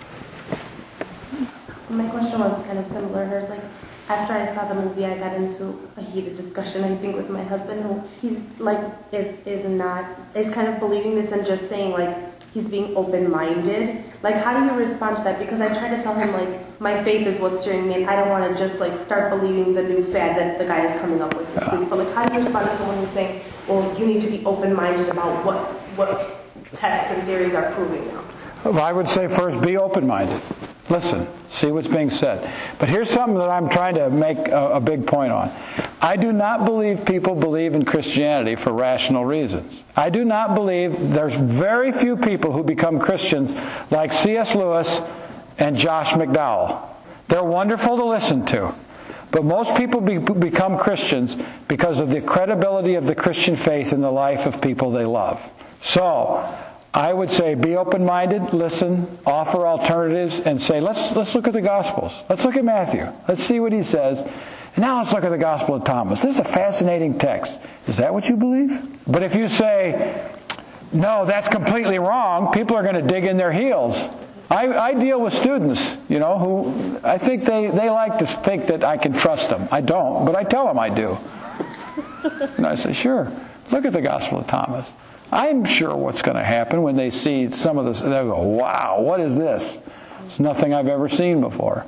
My question was kind of similar. Hers, like, after I saw the movie, I got into a heated discussion, I think, with my husband, who he's like is kind of believing this and just saying, like, he's being open-minded. Like, how do you respond to that? Because I try to tell him, like, my faith is what's steering me, and I don't want to just, like, start believing the new fad that the guy is coming up with this week. But, like, how do you respond to someone who's saying, well, you need to be open-minded about what tests and theories are proving now? Well, I would say first, be open-minded. Listen, see what's being said. But here's something that I'm trying to make a big point on. I do not believe people believe in Christianity for rational reasons. I do not believe there's very few people who become Christians like C.S. Lewis and Josh McDowell. They're wonderful to listen to. But most people become Christians because of the credibility of the Christian faith in the life of people they love. So, I would say be open-minded, listen, offer alternatives, and say, let's look at the Gospels. Let's look at Matthew. Let's see what he says. And now let's look at the Gospel of Thomas. This is a fascinating text. Is that what you believe? But if you say, no, that's completely wrong, people are going to dig in their heels. I deal with students, who I think they like to think that I can trust them. I don't, but I tell them I do. And I say, sure, look at the Gospel of Thomas. I'm sure what's going to happen when they see some of this, they'll go, wow, what is this? It's nothing I've ever seen before.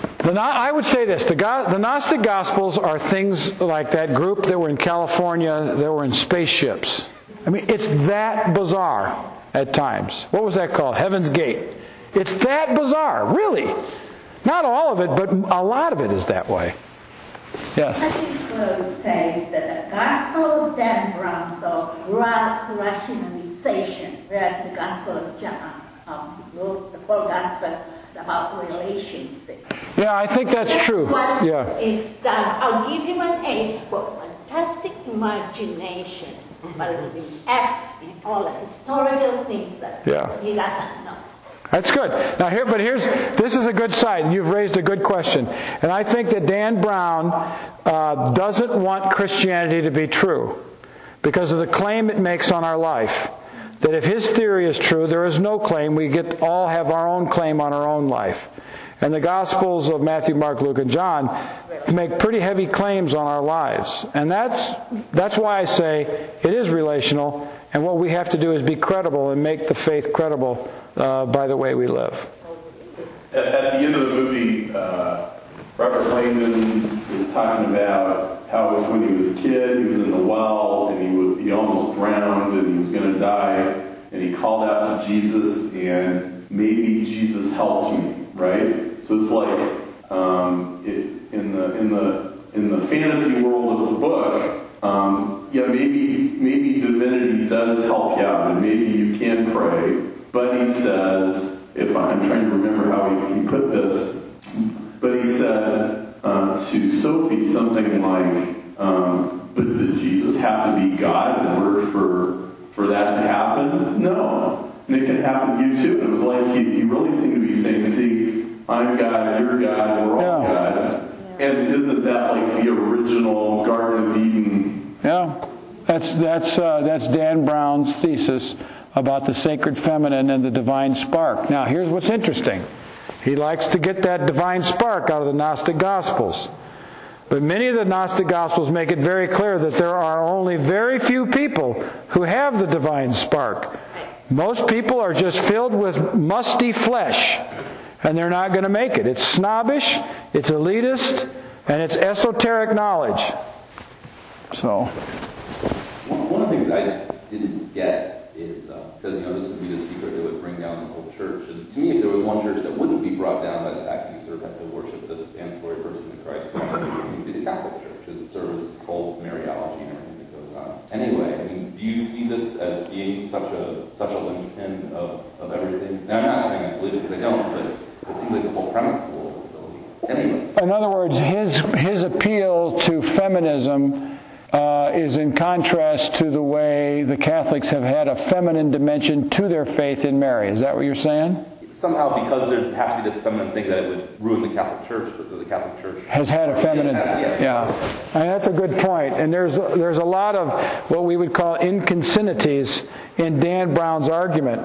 I would say this, the Gnostic Gospels are things like that group that were in California that were in spaceships. I mean, it's that bizarre at times. What was that called? Heaven's Gate. It's that bizarre, really. Not all of it, but a lot of it is that way. Yes. I think it says that the Gospel of Dan Brown is of rationalization, whereas the Gospel of John, the whole Gospel is about relationship. Yeah, I think that's true. Yeah. Is that I'll give him an A for fantastic imagination, but the act and all the historical things that he doesn't know. That's good. Now this is a good side. You've raised a good question. And I think that Dan Brown doesn't want Christianity to be true because of the claim it makes on our life. That if his theory is true, there is no claim. We all have our own claim on our own life. And the Gospels of Matthew, Mark, Luke, and John make pretty heavy claims on our lives. And that's why I say it is relational, and what we have to do is be credible and make the faith credible by the way we live. At the end of the movie, Robert Langdon is talking about how when he was a kid, he was in the well, and he almost drowned, and he was going to die, and he called out to Jesus, and maybe Jesus helped me, right? So it's like, in the fantasy world of the book, maybe divinity does help you out, and maybe you can pray. But he says, if I'm trying to remember how he put this, but he said to Sophie something like, but did Jesus have to be God in order for that to happen? No. And it can happen to you too. And it was like he really seemed to be saying, see, I'm God, you're God, we're all God. And isn't that like the original Garden of Eden? Yeah. That's Dan Brown's thesis about the sacred feminine and the divine spark. Now, here's what's interesting. He likes to get that divine spark out of the Gnostic Gospels. But many of the Gnostic Gospels make it very clear that there are only very few people who have the divine spark. Most people are just filled with musty flesh, and they're not going to make it. It's snobbish, it's elitist, and it's esoteric knowledge. So, one of the things I didn't get is, says, this would be the secret that would bring down the whole church. And to me, if there was one church that wouldn't be brought down by the fact that you sort of have to worship this ancillary person in Christ, it would be the Catholic Church. It's sort of this whole Mariology and everything that goes on. Anyway, I mean, do you see this as being such a linchpin of everything? Now, I'm not saying I believe it because I don't, but it seems like the whole premise of the whole facility. Anyway. In other words, his appeal to feminism is in contrast to the way the Catholics have had a feminine dimension to their faith in Mary. Is that what you're saying? Somehow, because there has to be this feminine thing, that it would ruin the Catholic Church, but the Catholic Church has had a feminine. Yeah, I mean, that's a good point. And there's a lot of what we would call inconsistencies in Dan Brown's argument.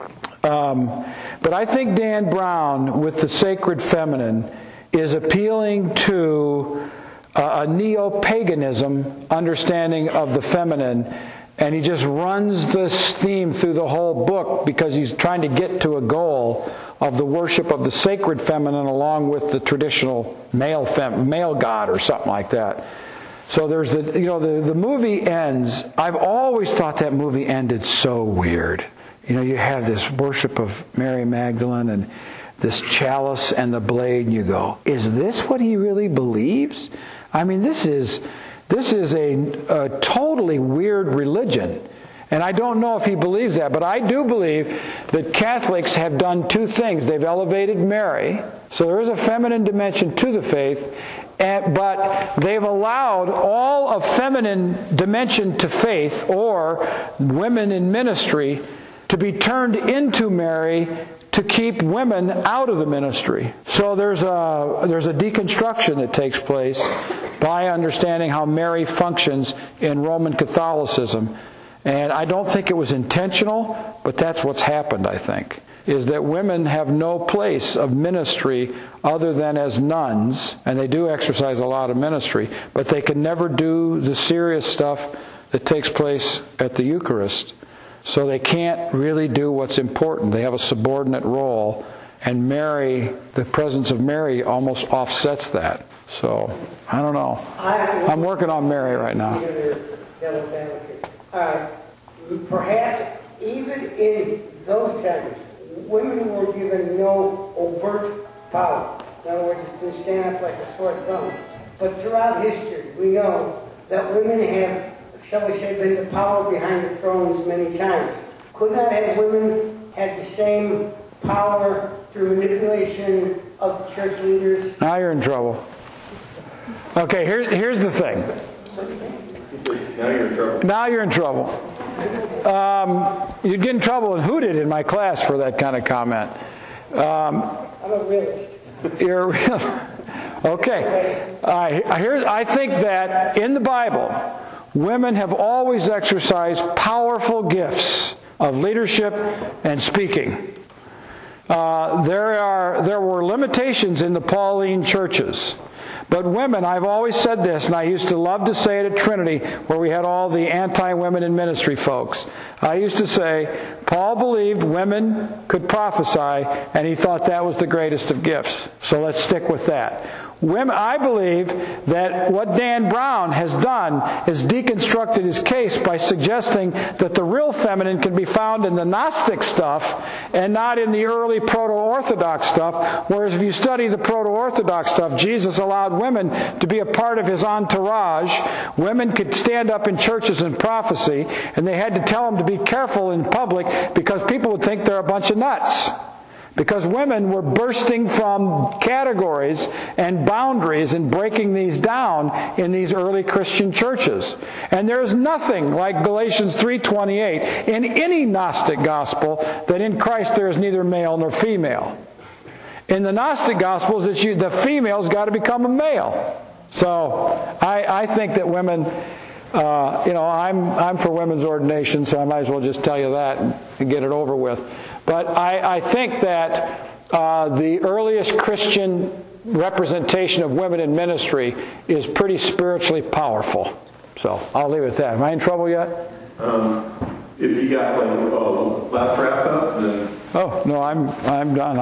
But I think Dan Brown, with the sacred feminine, is appealing to a neo-paganism understanding of the feminine, and he just runs this theme through the whole book because he's trying to get to a goal of the worship of the sacred feminine along with the traditional male god or something like that. So there's the movie ends. I've always thought that movie ended so weird. You have this worship of Mary Magdalene and this chalice and the blade, and you go, is this what he really believes? I mean, this is a totally weird religion. And I don't know if he believes that, but I do believe that Catholics have done two things. They've elevated Mary, so there is a feminine dimension to the faith, but they've allowed all of feminine dimension to faith, or women in ministry, to be turned into Mary to keep women out of the ministry. So there's a deconstruction that takes place by understanding how Mary functions in Roman Catholicism. And I don't think it was intentional, but that's what's happened, I think, is that women have no place of ministry other than as nuns, and they do exercise a lot of ministry, but they can never do the serious stuff that takes place at the Eucharist. So they can't really do what's important. They have a subordinate role. And Mary, the presence of Mary, almost offsets that. So, I don't know. I'm working on Mary right now. Perhaps even in those times, women were given no overt power. In other words, it didn't stand up like a sore thumb. But throughout history, we know that women have, shall we say, been the power behind the thrones many times. Could not have women had the same power through manipulation of the church leaders? Now you're in trouble. Okay, here's the thing. Now you're in trouble. Now you're in trouble. You'd get in trouble and hooted in my class for that kind of comment. I'm a realist. You're a realist. Okay. I think that in the Bible, women have always exercised powerful gifts of leadership and speaking. There were limitations in the Pauline churches. But women, I've always said this, and I used to love to say it at Trinity, where we had all the anti-women in ministry folks. I used to say, Paul believed women could prophesy, and he thought that was the greatest of gifts. So let's stick with that. Women, I believe that what Dan Brown has done is deconstructed his case by suggesting that the real feminine can be found in the Gnostic stuff and not in the early Proto-Orthodox stuff. Whereas if you study the Proto-Orthodox stuff, Jesus allowed women to be a part of his entourage. Women could stand up in churches and prophecy, and they had to tell them to be careful in public because people would think they're a bunch of nuts. Because women were bursting from categories and boundaries and breaking these down in these early Christian churches. And there's nothing like Galatians 3:28 in any Gnostic gospel that in Christ there is neither male nor female. In the Gnostic gospels, the female's got to become a male. So I think that women, I'm for women's ordination, so I might as well just tell you that and get it over with. But I think that the earliest Christian representation of women in ministry is pretty spiritually powerful. So I'll leave it at that. Am I in trouble yet? If you got last wrap up, then. Oh no, I'm done.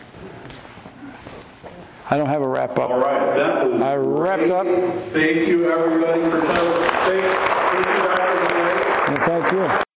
I don't have a wrap up. All right, that was. I wrapped up. Thank you, everybody, for coming. Thank you, Dr. Thank you.